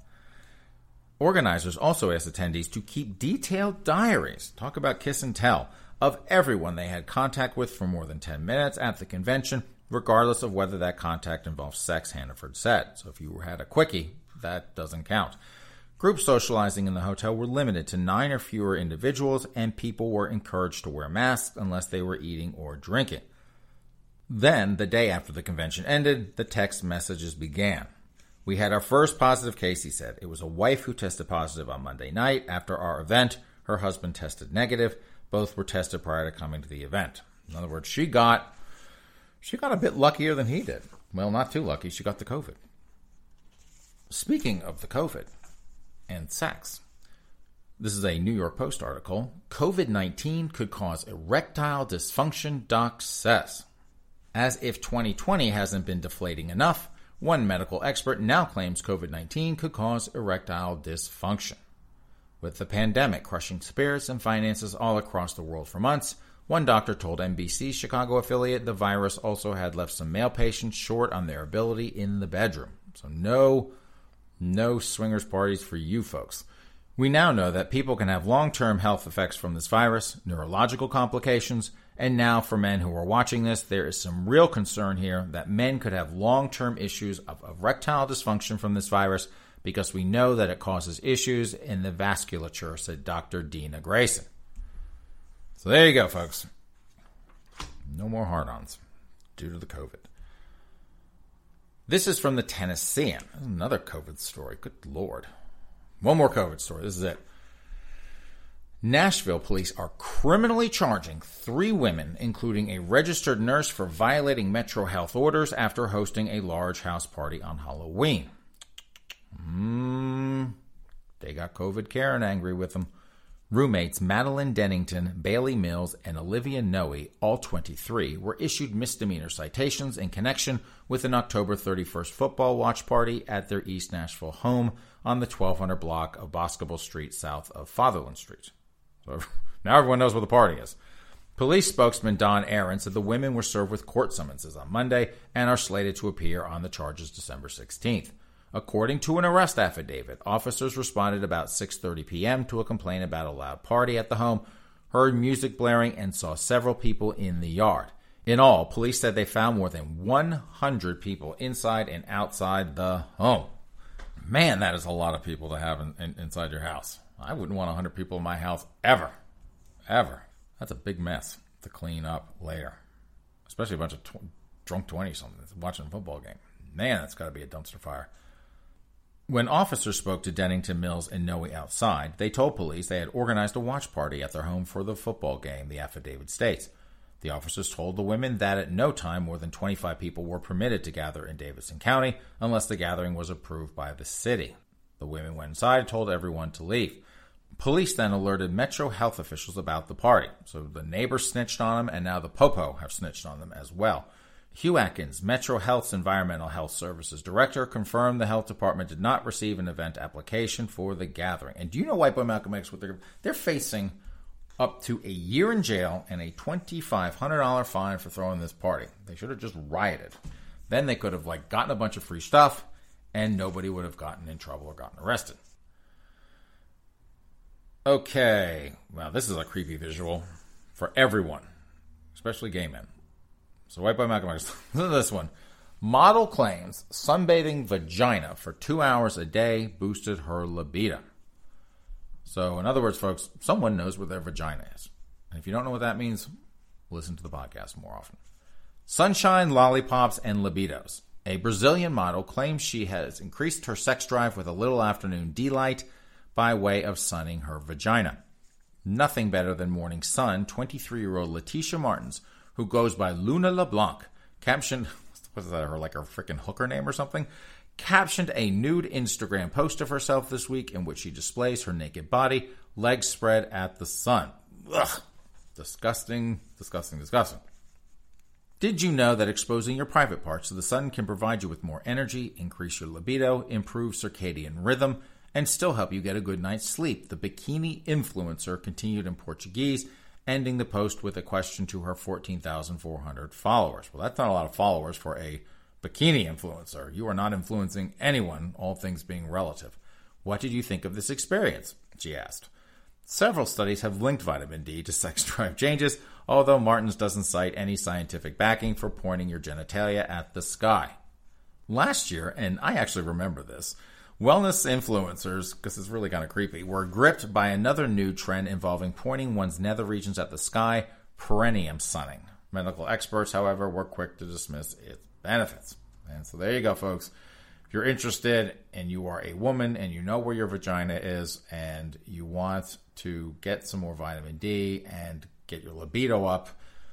Organizers also asked attendees to keep detailed diaries, talk about kiss and tell, of everyone they had contact with for more than ten minutes at the convention, regardless of whether that contact involved sex, Hannaford said. So if you had a quickie, that doesn't count. Group socializing in the hotel were limited to nine or fewer individuals, and people were encouraged to wear masks unless they were eating or drinking. Then, the day after the convention ended, the text messages began. We had our first positive case, he said. It was a wife who tested positive on Monday night. After our event, her husband tested negative. Both were tested prior to coming to the event. In other words, she got she got a bit luckier than he did. Well, not too lucky. She got the COVID. Speaking of the COVID and sex, this is a New York Post article. COVID nineteen could cause erectile dysfunction, doc says. As if twenty twenty hasn't been deflating enough, one medical expert now claims COVID nineteen could cause erectile dysfunction. With the pandemic crushing spirits and finances all across the world for months, one doctor told N B C's Chicago affiliate the virus also had left some male patients short on their ability in the bedroom. So no, no swingers parties for you folks. We now know that people can have long-term health effects from this virus, neurological complications, and now for men who are watching this, there is some real concern here that men could have long-term issues of erectile dysfunction from this virus because we know that it causes issues in the vasculature, said Doctor Dina Grayson. So there you go, folks. No more hard-ons due to the COVID. This is from the Tennessean. Another COVID story. Good Lord. One more COVID story. This is it. Nashville police are criminally charging three women, including a registered nurse, for violating Metro Health orders after hosting a large house party on Halloween. Mm, they got COVID Karen angry with them. Roommates Madeline Dennington, Bailey Mills, and Olivia Noe, all twenty-three, were issued misdemeanor citations in connection with an October thirty-first football watch party at their East Nashville home on the twelve hundred block of Boscobel Street south of Fatherland Street. So now everyone knows where the party is. Police spokesman Don Aaron said the women were served with court summonses on Monday and are slated to appear on the charges December sixteenth. According to an arrest affidavit, officers responded about six thirty p.m. to a complaint about a loud party at the home, heard music blaring, and saw several people in the yard. In all, police said they found more than one hundred people inside and outside the home. Man, that is a lot of people to have in, in, inside your house. I wouldn't want one hundred people in my house ever. Ever. That's a big mess to clean up later. Especially a bunch of tw- drunk twenty-somethings watching a football game. Man, that's got to be a dumpster fire. When officers spoke to Dennington, Mills, and Noe outside, they told police they had organized a watch party at their home for the football game, the affidavit states. The officers told the women that at no time more than twenty-five people were permitted to gather in Davidson County unless the gathering was approved by the city. The women went inside and told everyone to leave. Police then alerted Metro Health officials about the party. So the neighbors snitched on them, and now the Popo have snitched on them as well. Hugh Atkins, Metro Health's Environmental Health Services Director, confirmed the health department did not receive an event application for the gathering. And do you know White Boy Malcolm X, what they're, they're facing up to a year in jail and a twenty-five hundred dollars fine for throwing this party. They should have just rioted. Then they could have like gotten a bunch of free stuff and nobody would have gotten in trouble or gotten arrested. Okay, well, this is a creepy visual for everyone, especially gay men. So White Boy Malcolm X, listen to this one. Model claims sunbathing vagina for two hours a day boosted her libido. So in other words, folks, someone knows where their vagina is. And if you don't know what that means, listen to the podcast more often. Sunshine, lollipops, and libidos. A Brazilian model claims she has increased her sex drive with a little afternoon delight by way of sunning her vagina. Nothing better than morning sun, twenty-three-year-old Letitia Martins, who goes by Luna LeBlanc, captioned, what is that, her like her freaking hooker name or something? Captioned a nude Instagram post of herself this week in which she displays her naked body, legs spread at the sun. Ugh. Disgusting, disgusting, disgusting. Did you know that exposing your private parts to the sun can provide you with more energy, increase your libido, improve circadian rhythm, and still help you get a good night's sleep? The bikini influencer continued in Portuguese, ending the post with a question to her fourteen thousand four hundred followers. Well, that's not a lot of followers for a bikini influencer. You are not influencing anyone, all things being relative. What did you think of this experience? She asked. Several studies have linked vitamin D to sex drive changes, although Martins doesn't cite any scientific backing for pointing your genitalia at the sky. Last year, and I actually remember this, wellness influencers, because it's really kind of creepy, were gripped by another new trend involving pointing one's nether regions at the sky, perineum sunning. Medical experts, however, were quick to dismiss its benefits. And so there you go, folks. If you're interested and you are a woman and you know where your vagina is and you want to get some more vitamin D and get your libido up,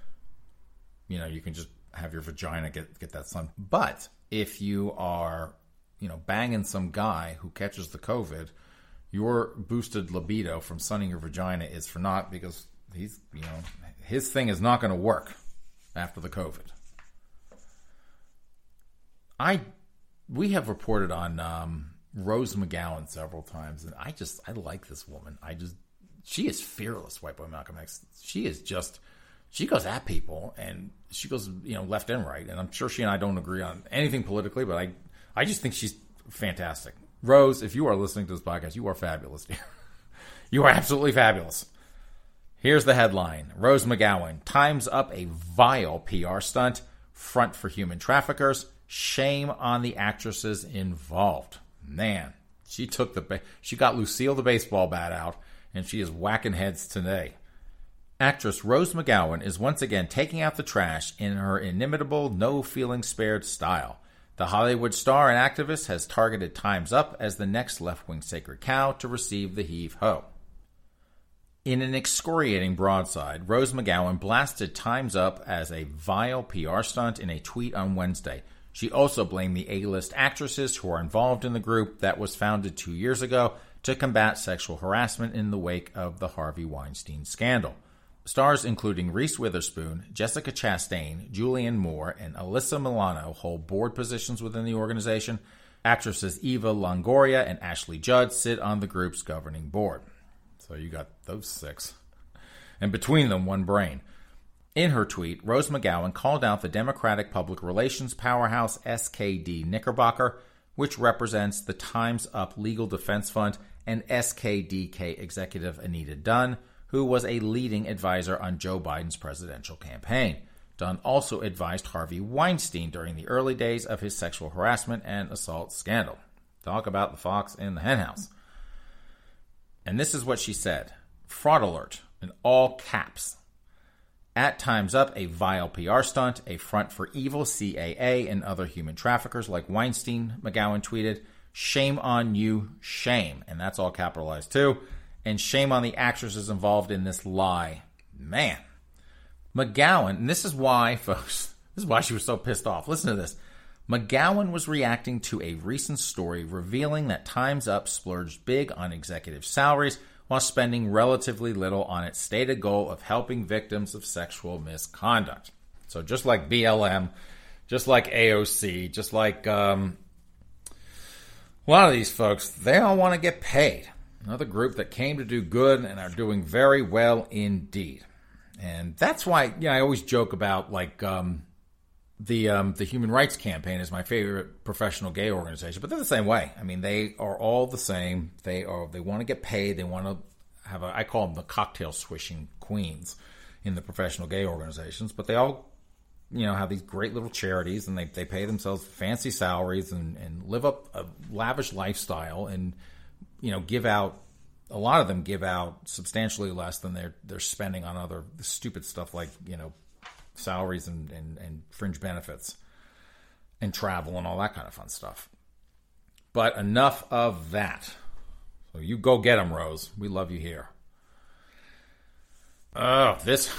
you know, you can just have your vagina get, get that sun. But if you are, you know, banging some guy who catches the COVID, your boosted libido from sunning your vagina is for naught, because he's, you know, his thing is not going to work after the COVID. I, we have reported on um, Rose McGowan several times, and I just, I like this woman. I just, she is fearless, White Boy Malcolm X. She is just, she goes at people, and she goes, you know, left and right. And I'm sure she and I don't agree on anything politically, but I, I just think she's fantastic. Rose, if you are listening to this podcast, you are fabulous, dear. You are absolutely fabulous. Here's the headline. Rose McGowan, times up a vile P R stunt, front for human traffickers. Shame on the actresses involved. Man, she took the, ba- she got Lucille the baseball bat out, and she is whacking heads today. Actress Rose McGowan is once again taking out the trash in her inimitable, no-feeling-spared style. The Hollywood star and activist has targeted Time's Up as the next left-wing sacred cow to receive the heave-ho. In an excoriating broadside, Rose McGowan blasted Time's Up as a vile P R stunt in a tweet on Wednesday. She also blamed the A-list actresses who are involved in the group that was founded two years ago to combat sexual harassment in the wake of the Harvey Weinstein scandal. Stars including Reese Witherspoon, Jessica Chastain, Julianne Moore, and Alyssa Milano hold board positions within the organization. Actresses Eva Longoria and Ashley Judd sit on the group's governing board. So you got those six. And between them, one brain. In her tweet, Rose McGowan called out the Democratic public relations powerhouse S K D Knickerbocker, which represents the Time's Up Legal Defense Fund, and S K D K executive Anita Dunn, who was a leading advisor on Joe Biden's presidential campaign. Dunn also advised Harvey Weinstein during the early days of his sexual harassment and assault scandal. Talk about the fox in the henhouse. And this is what she said. Fraud alert, in all caps. At Time's Up, a vile P R stunt, a front for evil C A A and other human traffickers like Weinstein, McGowan tweeted, shame on you, shame. And that's all capitalized too. And shame on the actresses involved in this lie. Man. McGowan, and this is why, folks, this is why she was so pissed off. Listen to this. McGowan was reacting to a recent story revealing that Time's Up splurged big on executive salaries while spending relatively little on its stated goal of helping victims of sexual misconduct. So just like B L M, just like A O C, just like um, a lot of these folks, they all want to get paid. Another group that came to do good and are doing very well indeed. And that's why, you know, I always joke about, like, um, the um, the Human Rights Campaign is my favorite professional gay organization, but they're the same way. I mean, they are all the same. They are they want to get paid. They want to have a, I call them the cocktail swishing queens in the professional gay organizations, but they all, you know, have these great little charities, and they, they pay themselves fancy salaries and, and live up a lavish lifestyle, and, you know, give out, a lot of them give out substantially less than they're they're spending on other stupid stuff like, you know, salaries and, and, and fringe benefits and travel and all that kind of fun stuff. But enough of that. So you go get them, Rose. We love you here. Oh, this.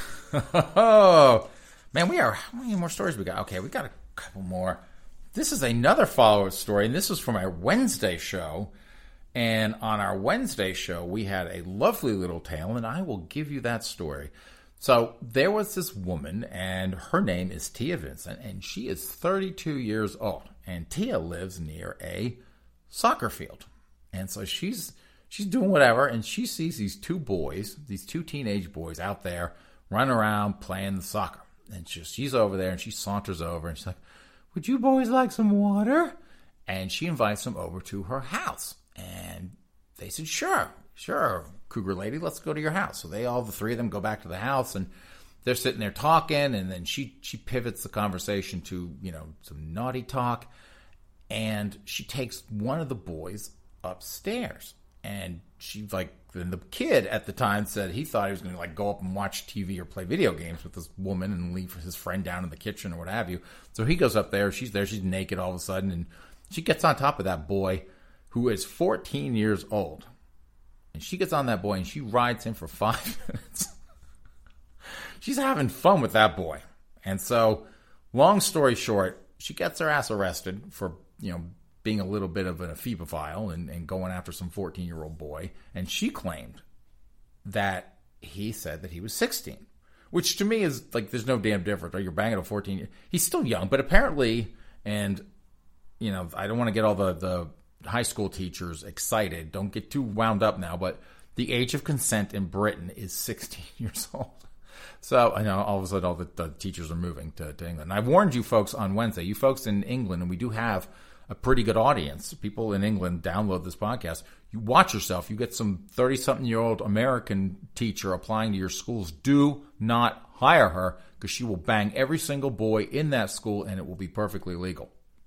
Oh, man, we are. How many more stories we got? Okay, we got a couple more. This is another follow-up story, and this was from our Wednesday show. And on our Wednesday show, we had a lovely little tale, and I will give you that story. So there was this woman, and her name is Tia Vincent, and she is thirty-two years old. And Tia lives near a soccer field. And so she's she's doing whatever, and she sees these two boys, these two teenage boys out there running around playing the soccer. And she, she's over there, and she saunters over, and she's like, "Would you boys like some water?" And she invites them over to her house. And they said, sure, sure, Cougar Lady, let's go to your house. So they, all the three of them, go back to the house, and they're sitting there talking, and then she she pivots the conversation to, you know, some naughty talk, and she takes one of the boys upstairs. And she, like, and the kid at the time said he thought he was going to, like, go up and watch T V or play video games with this woman and leave his friend down in the kitchen or what have you. So he goes up there, she's there, she's naked all of a sudden, and she gets on top of that boy, who is fourteen years old. And she gets on that boy and she rides him for five minutes. She's having fun with that boy. And so, long story short, she gets her ass arrested for, you know, being a little bit of an ephebophile and, and going after some fourteen-year-old boy. And she claimed that he said that he was sixteen. Which to me is, like, there's no damn difference. Or you're banging a fourteen-year-old. He's still young, but apparently, and, you know, I don't want to get all the... the high school teachers excited. Don't get too wound up now, but the age of consent in Britain is sixteen years old. So I know all of a sudden all the, the teachers are moving to, to England. And I warned you folks on Wednesday, you folks in England, and we do have a pretty good audience. People in England download this podcast. You watch yourself. You get some thirty-something-year-old American teacher applying to your schools. Do not hire her, because she will bang every single boy in that school, and it will be perfectly legal.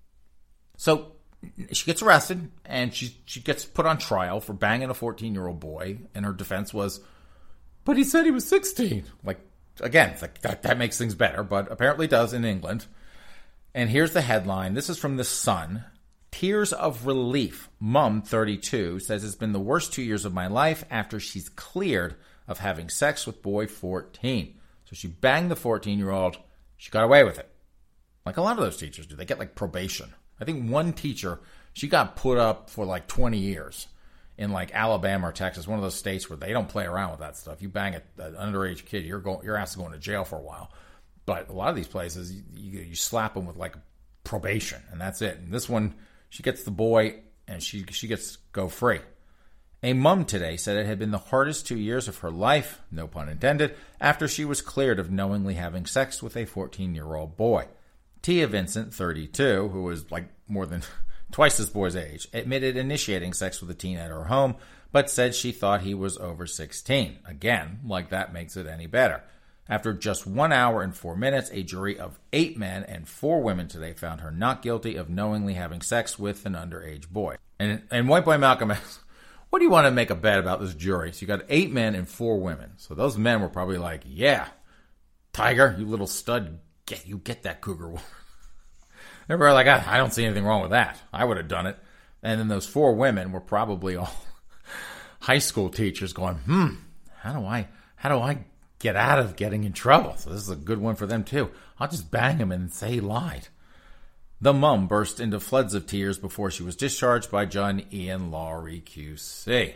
So she gets arrested, and she she gets put on trial for banging a fourteen-year-old boy, and her defense was, but he said he was sixteen. Like, again, like that, that makes things better, but apparently does in England. And here's the headline. This is from The Sun. Tears of relief. Mum, thirty-two, says it's been the worst two years of my life after she's cleared of having sex with boy fourteen. So she banged the fourteen-year-old. She got away with it. Like a lot of those teachers do. They get like probation. I think one teacher, she got put up for like twenty years in like Alabama or Texas, one of those states where they don't play around with that stuff. You bang an underage kid, you're going, your ass is going to jail for a while. But a lot of these places, you, you, you slap them with like probation, and that's it. And this one, she gets the boy, and she she gets go free. A mom today said it had been the hardest two years of her life, no pun intended, after she was cleared of knowingly having sex with a fourteen-year-old boy. Tia Vincent, thirty-two, who was like more than twice this boy's age, admitted initiating sex with a teen at her home, but said she thought he was over sixteen. Again, like that makes it any better. After just one hour and four minutes, a jury of eight men and four women today found her not guilty of knowingly having sex with an underage boy. And, and White Boy Malcolm asks, what do you want to make a bet about this jury? So you got eight men and four women. So those men were probably like, yeah, Tiger, you little stud, get you get that cougar woman. They were like, I don't see anything wrong with that. I would have done it. And then those four women were probably all high school teachers going, hmm, how do I, how do I get out of getting in trouble? So this is a good one for them too. I'll just bang him and say he lied. The mum burst into floods of tears before she was discharged by Judge Ian Lawrie Q C.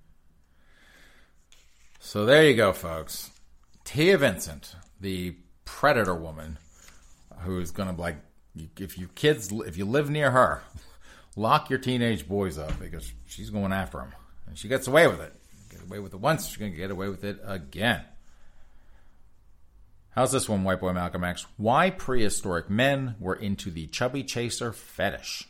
So there you go, folks. Tia Vincent, the predator woman who's going to like You, if you kids, if you live near her, lock your teenage boys up because she's going after them. And she gets away with it. Get away with it once, she's going to get away with it again. How's this one, White Boy Malcolm X? Why prehistoric men were into the chubby chaser fetish.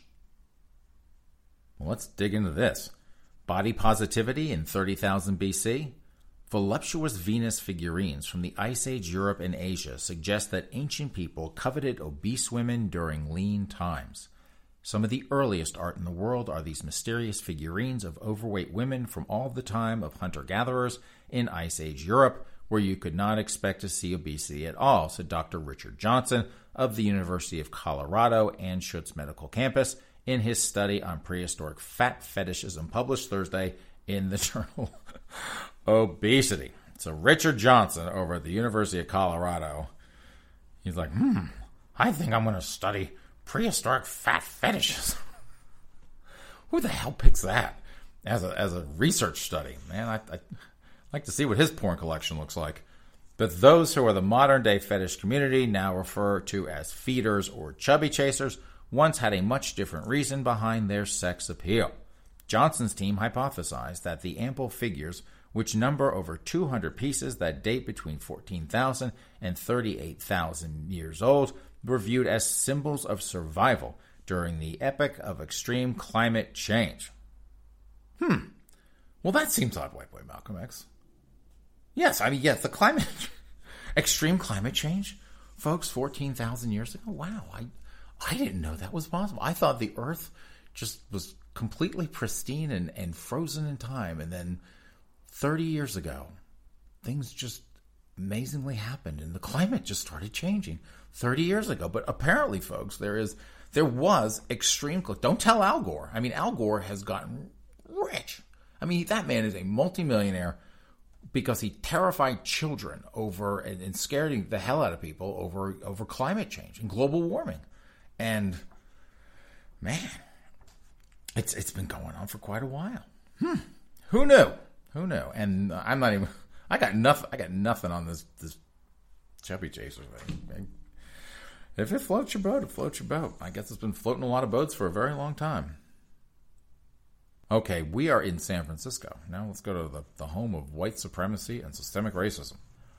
Well, let's dig into this. Body positivity in thirty thousand B C? Voluptuous Venus figurines from the Ice Age Europe and Asia suggest that ancient people coveted obese women during lean times. Some of the earliest art in the world are these mysterious figurines of overweight women from all the time of hunter-gatherers in Ice Age Europe, where you could not expect to see obesity at all, said Doctor Richard Johnson of the University of Colorado Anschutz Medical Campus in his study on prehistoric fat fetishism published Thursday in the journal Obesity. So Richard Johnson over at the University of Colorado, he's like, hmm, I think I'm going to study prehistoric fat fetishes. Who the hell picks that as a as a research study? Man, I, I'd like to see what his porn collection looks like. But those who are the modern-day fetish community, now referred to as feeders or chubby chasers, once had a much different reason behind their sex appeal. Johnson's team hypothesized that the ample figures, which number over two hundred pieces that date between fourteen thousand and thirty-eight thousand years old, were viewed as symbols of survival during the epoch of extreme climate change. Hmm. Well, that seems odd, White Boy Malcolm X. Yes, I mean, yes, the climate, extreme climate change, folks, fourteen thousand years ago. Wow, I, I didn't know that was possible. I thought the Earth just was completely pristine and, and frozen in time, and then thirty years ago, things just amazingly happened, and the climate just started changing thirty years ago. But apparently, folks, there is there was extreme. Don't tell Al Gore. I mean, Al Gore has gotten rich. I mean, that man is a multimillionaire because he terrified children over and, and scared the hell out of people over over climate change and global warming. And man, it's it's been going on for quite a while. Hmm. Who knew? Who knew? And uh, I'm not even. I got nothing. I got nothing on this this chubby chaser thing. If it floats your boat, it floats your boat. I guess it's been floating a lot of boats for a very long time. Okay, we are in San Francisco. Now let's go to the, the home of white supremacy and systemic racism.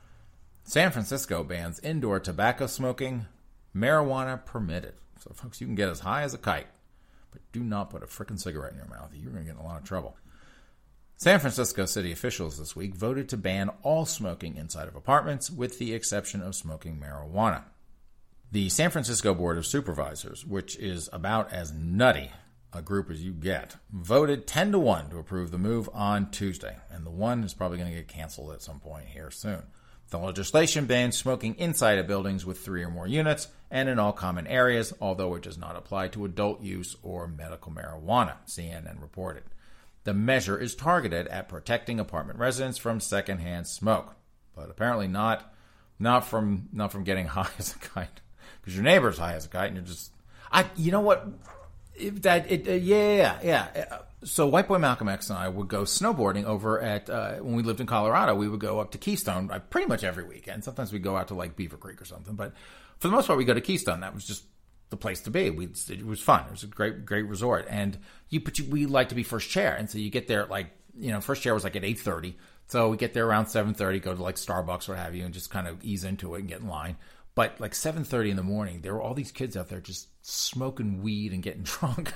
San Francisco bans indoor tobacco smoking, marijuana permitted. So, folks, you can get as high as a kite, but do not put a frickin' cigarette in your mouth. You're going to get in a lot of trouble. San Francisco city officials this week voted to ban all smoking inside of apartments, with the exception of smoking marijuana. The San Francisco Board of Supervisors, which is about as nutty a group as you get, voted ten to one to approve the move on Tuesday, and the one is probably going to get canceled at some point here soon. The legislation bans smoking inside of buildings with three or more units and in all common areas, although it does not apply to adult use or medical marijuana, C N N reported. The measure is targeted at protecting apartment residents from secondhand smoke, but apparently not not from not from getting high as a kite, because your neighbor's high as a kite, and you're just, I, you know what, if that, it, uh, yeah, yeah, yeah. So White Boy Malcolm X and I would go snowboarding over at uh, when we lived in Colorado. We would go up to Keystone uh, pretty much every weekend. Sometimes we'd go out to like Beaver Creek or something, but for the most part, we go to Keystone. That was just the place to be. We it was fun. It was a great great resort, and you but you, we like to be first chair, and so you get there at like, you know, first chair was like at eight thirty. So we get there around seven thirty, go to like Starbucks or what have you, and just kind of ease into it and get in line. But like seven thirty in the morning, there were all these kids out there just smoking weed and getting drunk.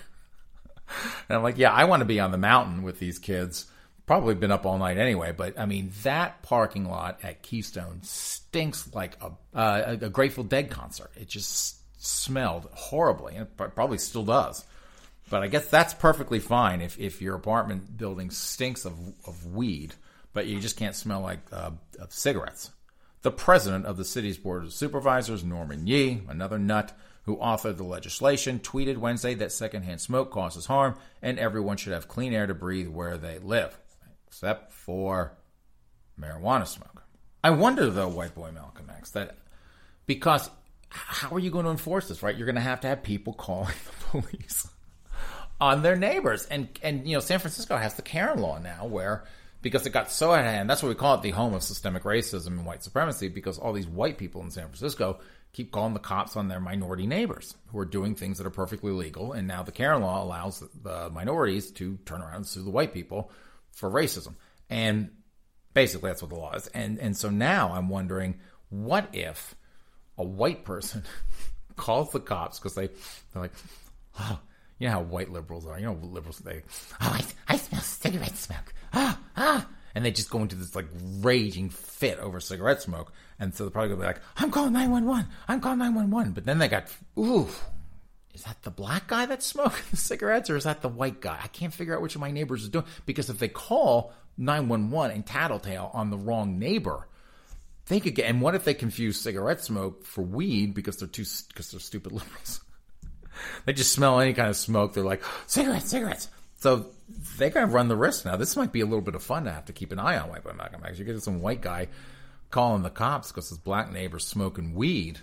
And I'm like, yeah, I want to be on the mountain with these kids. Probably been up all night anyway, but I mean, that parking lot at Keystone stinks like a, uh, a Grateful Dead concert. It just smelled horribly, and it probably still does. But I guess that's perfectly fine if, if your apartment building stinks of, of weed, but you just can't smell like uh, of cigarettes. The president of the city's board of supervisors, Norman Yee, another nut who authored the legislation, tweeted Wednesday that secondhand smoke causes harm and everyone should have clean air to breathe where they live, except for marijuana smoke. I wonder, though, White Boy Malcolm X, that because how are you going to enforce this, right? You're going to have to have people calling the police on their neighbors. And, and you know, San Francisco has the Karen law now where because it got so out of hand. That's what we call it, the home of systemic racism and white supremacy, because all these white people in San Francisco keep calling the cops on their minority neighbors who are doing things that are perfectly legal. And now the Karen law allows the minorities to turn around and sue the white people for racism. And basically that's what the law is. And, and so now I'm wondering, what if a white person calls the cops because they, they're like, oh, you know how white liberals are. You know, liberals, they, oh, I, I smell cigarette smoke. Ah, ah. And they just go into this like raging fit over cigarette smoke. And so they're probably going to be like, I'm calling nine one one. I'm calling nine one one. But then they got, ooh, is that the black guy that's smoking the cigarettes or is that the white guy? I can't figure out which of my neighbors is doing. Because if they call nine one one and tattletale on the wrong neighbor, they could get, and what if they confuse cigarette smoke for weed because they're too, because they're stupid liberals? They just smell any kind of smoke. They're like, cigarettes, cigarettes. So they're going to run the risk now. This might be a little bit of fun to have to keep an eye on White Boy Malcolm X. You get some white guy calling the cops because his black neighbor's smoking weed.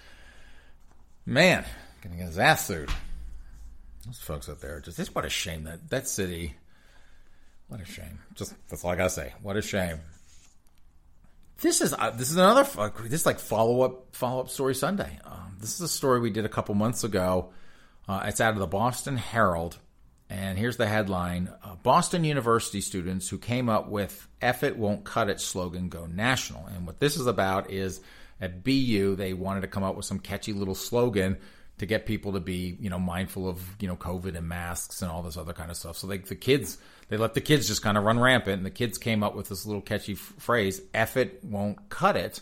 Man, going to get his ass sued. Those folks out there, just, just what a shame. That, that city, what a shame. Just, that's all I got to say. What a shame. This is uh, this is another this is like follow up follow up story Sunday. Um, this is a story we did a couple months ago. Uh, it's out of the Boston Herald, and here's the headline: uh, Boston University students who came up with "F it, won't cut it" slogan go national. And what this is about is at B U they wanted to come up with some catchy little slogan to get people to be, you know, mindful of, you know, COVID and masks and all this other kind of stuff. So they, the kids, they let the kids just kind of run rampant, and the kids came up with this little catchy f- phrase, "F it, won't cut it."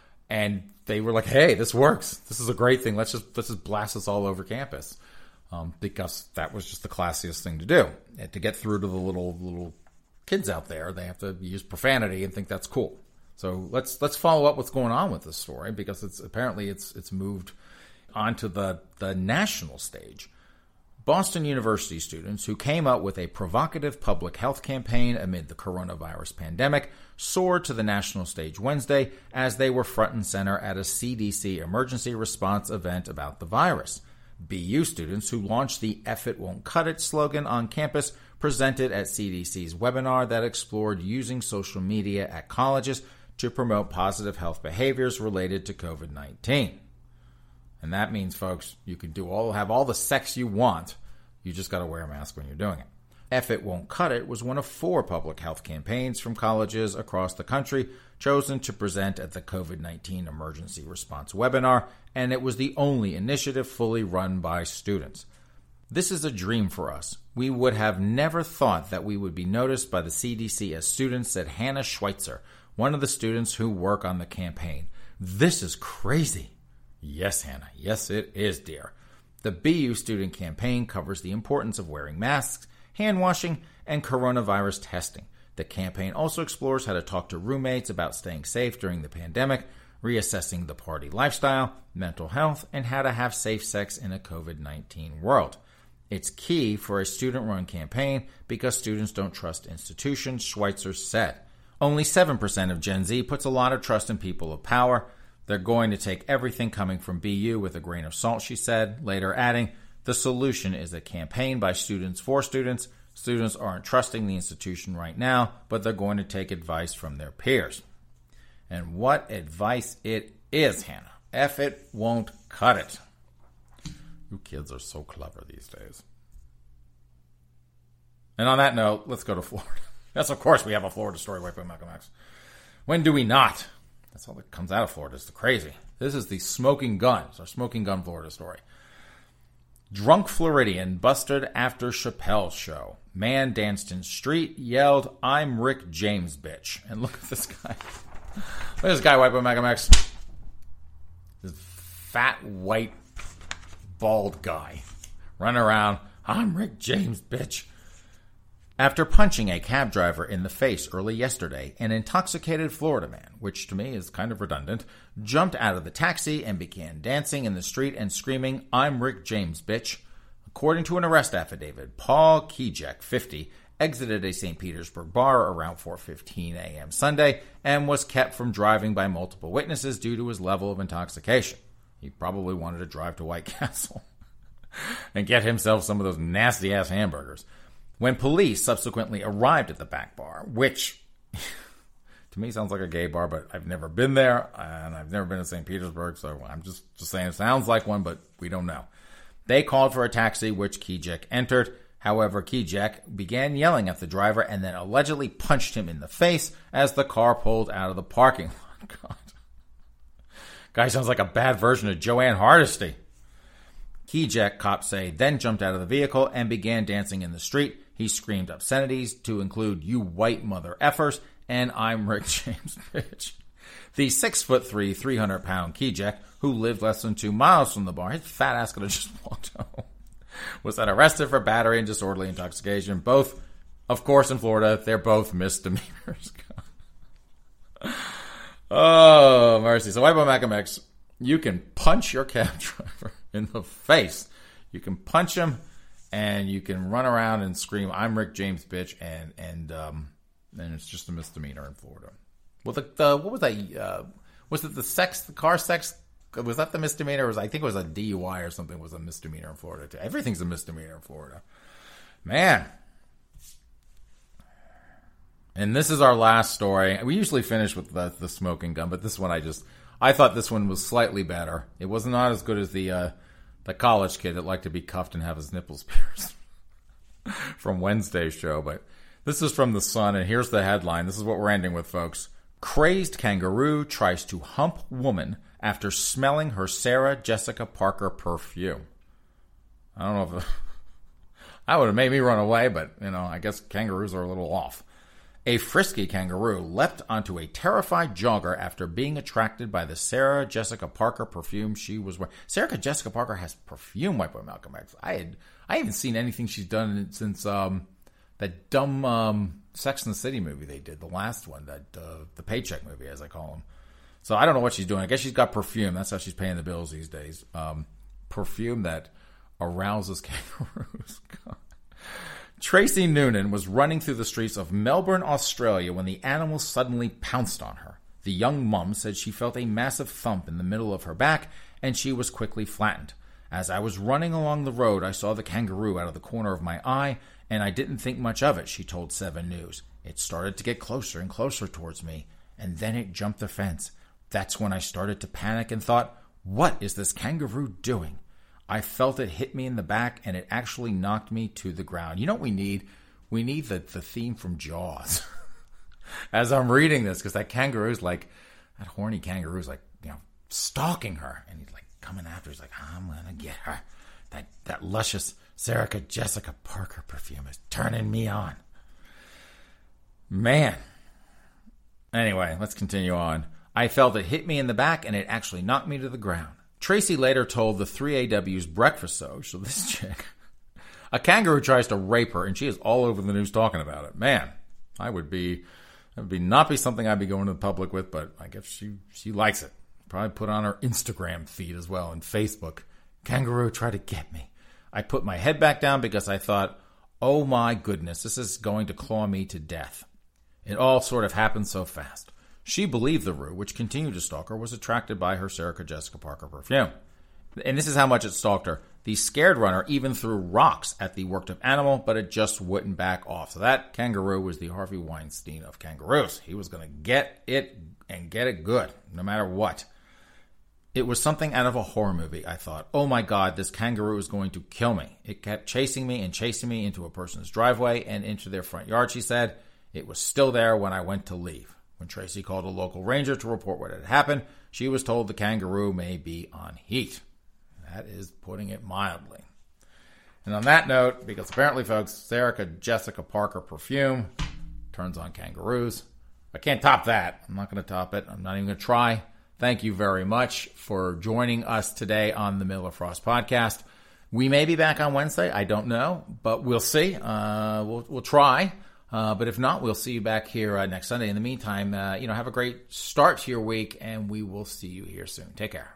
And they were like, hey, this works. This is a great thing. Let's just, let's just blast this all over campus. Um, because that was just the classiest thing to do. And to get through to the little, little kids out there, they have to use profanity and think that's cool. So let's, let's follow up what's going on with this story, because it's apparently it's, it's moved onto the, the national stage. Boston University students who came up with a provocative public health campaign amid the coronavirus pandemic soared to the national stage Wednesday as they were front and center at a C D C emergency response event about the virus. B U students who launched the "F it, won't cut it" slogan on campus presented at C D C's webinar that explored using social media at colleges to promote positive health behaviors related to COVID nineteen. And that means, folks, you can do all have all the sex you want. You just got to wear a mask when you're doing it. "F it, won't cut it" was one of four public health campaigns from colleges across the country chosen to present at the COVID nineteen emergency response webinar, and it was the only initiative fully run by students. "This is a dream for us. We would have never thought that we would be noticed by the C D C as students," said Hannah Schweitzer, one of the students who work on the campaign. "This is crazy." Yes, Hannah. Yes, it is, dear. The B U student campaign covers the importance of wearing masks, hand washing, and coronavirus testing. The campaign also explores how to talk to roommates about staying safe during the pandemic, reassessing the party lifestyle, mental health, and how to have safe sex in a COVID nineteen world. It's key for a student-run campaign because students don't trust institutions, Schweitzer said. Only seven percent of Gen Z puts a lot of trust in people of power. They're going to take everything coming from B U with a grain of salt, she said, later adding, "The solution is a campaign by students for students. Students aren't trusting the institution right now, but they're going to take advice from their peers." And what advice it is, Hannah. F it, won't cut it. You kids are so clever these days. And on that note, let's go to Florida. Yes, of course we have a Florida story, White Boy Malcolm X. When do we not? That's all that comes out of Florida. It's the crazy. This is the smoking gun. It's our smoking gun Florida story. Drunk Floridian busted after Chappelle's show. Man danced in street, yelled, "I'm Rick James, bitch." And look at this guy. Look at this guy, White Boy Malcolm X. This fat, white, bald guy running around, "I'm Rick James, bitch." After punching a cab driver in the face early yesterday, an intoxicated Florida man, which to me is kind of redundant, jumped out of the taxi and began dancing in the street and screaming, "I'm Rick James, bitch." According to an arrest affidavit, Paul Kijek, fifty, exited a Saint Petersburg bar around four fifteen a.m. Sunday and was kept from driving by multiple witnesses due to his level of intoxication. He probably wanted to drive to White Castle and get himself some of those nasty-ass hamburgers. When police subsequently arrived at the back bar, which to me sounds like a gay bar, but I've never been there, and I've never been to Saint Petersburg, so I'm just, just saying it sounds like one, but we don't know. They called for a taxi, which Kijek entered. However, Kijek began yelling at the driver and then allegedly punched him in the face as the car pulled out of the parking lot. God. Guy sounds like a bad version of Joanne Hardesty. Kijek, cops say, then jumped out of the vehicle and began dancing in the street. He screamed obscenities to include, "You white mother effers," and "I'm Rick James, bitch." The six foot three, three hundred pound Kijek, who lived less than two miles from the bar, his fat ass could have just walked home, was then arrested for battery and disorderly intoxication. Both, of course, in Florida, they're both misdemeanors. Oh, mercy. So, White Boy Malcolm X, you can punch your cab driver in the face. You can punch him, and you can run around and scream, "I'm Rick James, bitch," and and um, and it's just a misdemeanor in Florida. Well, the, the what was that? Uh, was it the sex, the car sex? Was that the misdemeanor? Or was I think it was a D U I or something? Was a misdemeanor in Florida too. Everything's a misdemeanor in Florida, man. And this is our last story. We usually finish with the, the smoking gun, but this one I just I thought this one was slightly better. It was not as good as the uh, the college kid that liked to be cuffed and have his nipples pierced from Wednesday's show. But this is from The Sun, and here's the headline. This is what we're ending with, folks. Crazed kangaroo tries to hump woman after smelling her Sarah Jessica Parker perfume. I don't know if that would have made me run away, but, you know, I guess kangaroos are a little off. A frisky kangaroo leapt onto a terrified jogger after being attracted by the Sarah Jessica Parker perfume she was wearing. Sarah Jessica Parker has perfume, White Boy Malcolm X. I had I haven't seen anything she's done since um, that dumb um, Sex and the City movie they did, the last one, that uh, the Paycheck movie, as I call them. So I don't know what she's doing. I guess she's got perfume. That's how she's paying the bills these days. Um, perfume that arouses kangaroos. God. Tracy Noonan was running through the streets of Melbourne, Australia, when the animal suddenly pounced on her. The young mum said she felt a massive thump in the middle of her back, and she was quickly flattened. As I was running along the road, I saw the kangaroo out of the corner of my eye, and I didn't think much of it, she told Seven News. It started to get closer and closer towards me, and then it jumped the fence. That's when I started to panic and thought, what is this kangaroo doing? I felt it hit me in the back, and it actually knocked me to the ground. You know what we need? We need the, the theme from Jaws. As I'm reading this, because that kangaroo's like, that horny kangaroo's like, you know, stalking her. And he's like coming after her. He's like, I'm going to get her. That, that luscious Sarah Jessica Parker perfume is turning me on. Man. Anyway, let's continue on. I felt it hit me in the back, and it actually knocked me to the ground. Tracy later told the three A W's Breakfast Show, so this chick, a kangaroo tries to rape her, and she is all over the news talking about it. Man, I would be, that would be not be something I'd be going to the public with, but I guess she, she likes it. Probably put on her Instagram feed as well and Facebook. Kangaroo tried to get me. I put my head back down because I thought, oh my goodness, this is going to claw me to death. It all sort of happened so fast. She believed the Roo, which continued to stalk her, was attracted by her Sarah Jessica Parker perfume. And this is how much it stalked her. The scared runner even threw rocks at the worked-up animal, but it just wouldn't back off. So that kangaroo was the Harvey Weinstein of kangaroos. He was going to get it and get it good, no matter what. It was something out of a horror movie, I thought. Oh my God, this kangaroo is going to kill me. It kept chasing me and chasing me into a person's driveway and into their front yard, she said. It was still there when I went to leave. When Tracy called a local ranger to report what had happened, she was told the kangaroo may be on heat. That is putting it mildly. And on that note, because apparently, folks, Sarah Jessica Parker perfume turns on kangaroos. I can't top that. I'm not going to top it. I'm not even going to try. Thank you very much for joining us today on the Miller Frost Podcast. We may be back on Wednesday. I don't know, but we'll see. Uh, we'll, we'll try. Uh, but if not, we'll see you back here uh, next Sunday. In the meantime, uh, you know, have a great start to your week, and we will see you here soon. Take care.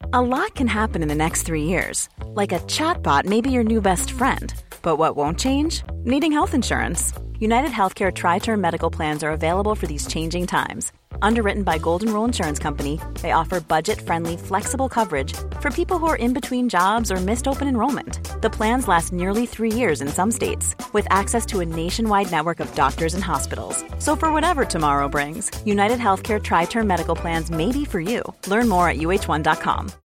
A lot can happen in the next three years. Like a chatbot may be your new best friend. But what won't change? Needing health insurance. United Healthcare Tri-Term Medical Plans are available for these changing times. Underwritten by Golden Rule Insurance Company, they offer budget-friendly, flexible coverage for people who are in between jobs or missed open enrollment. The plans last nearly three years in some states, with access to a nationwide network of doctors and hospitals. So for whatever tomorrow brings, United Healthcare Tri-Term Medical Plans may be for you. Learn more at U H one dot com.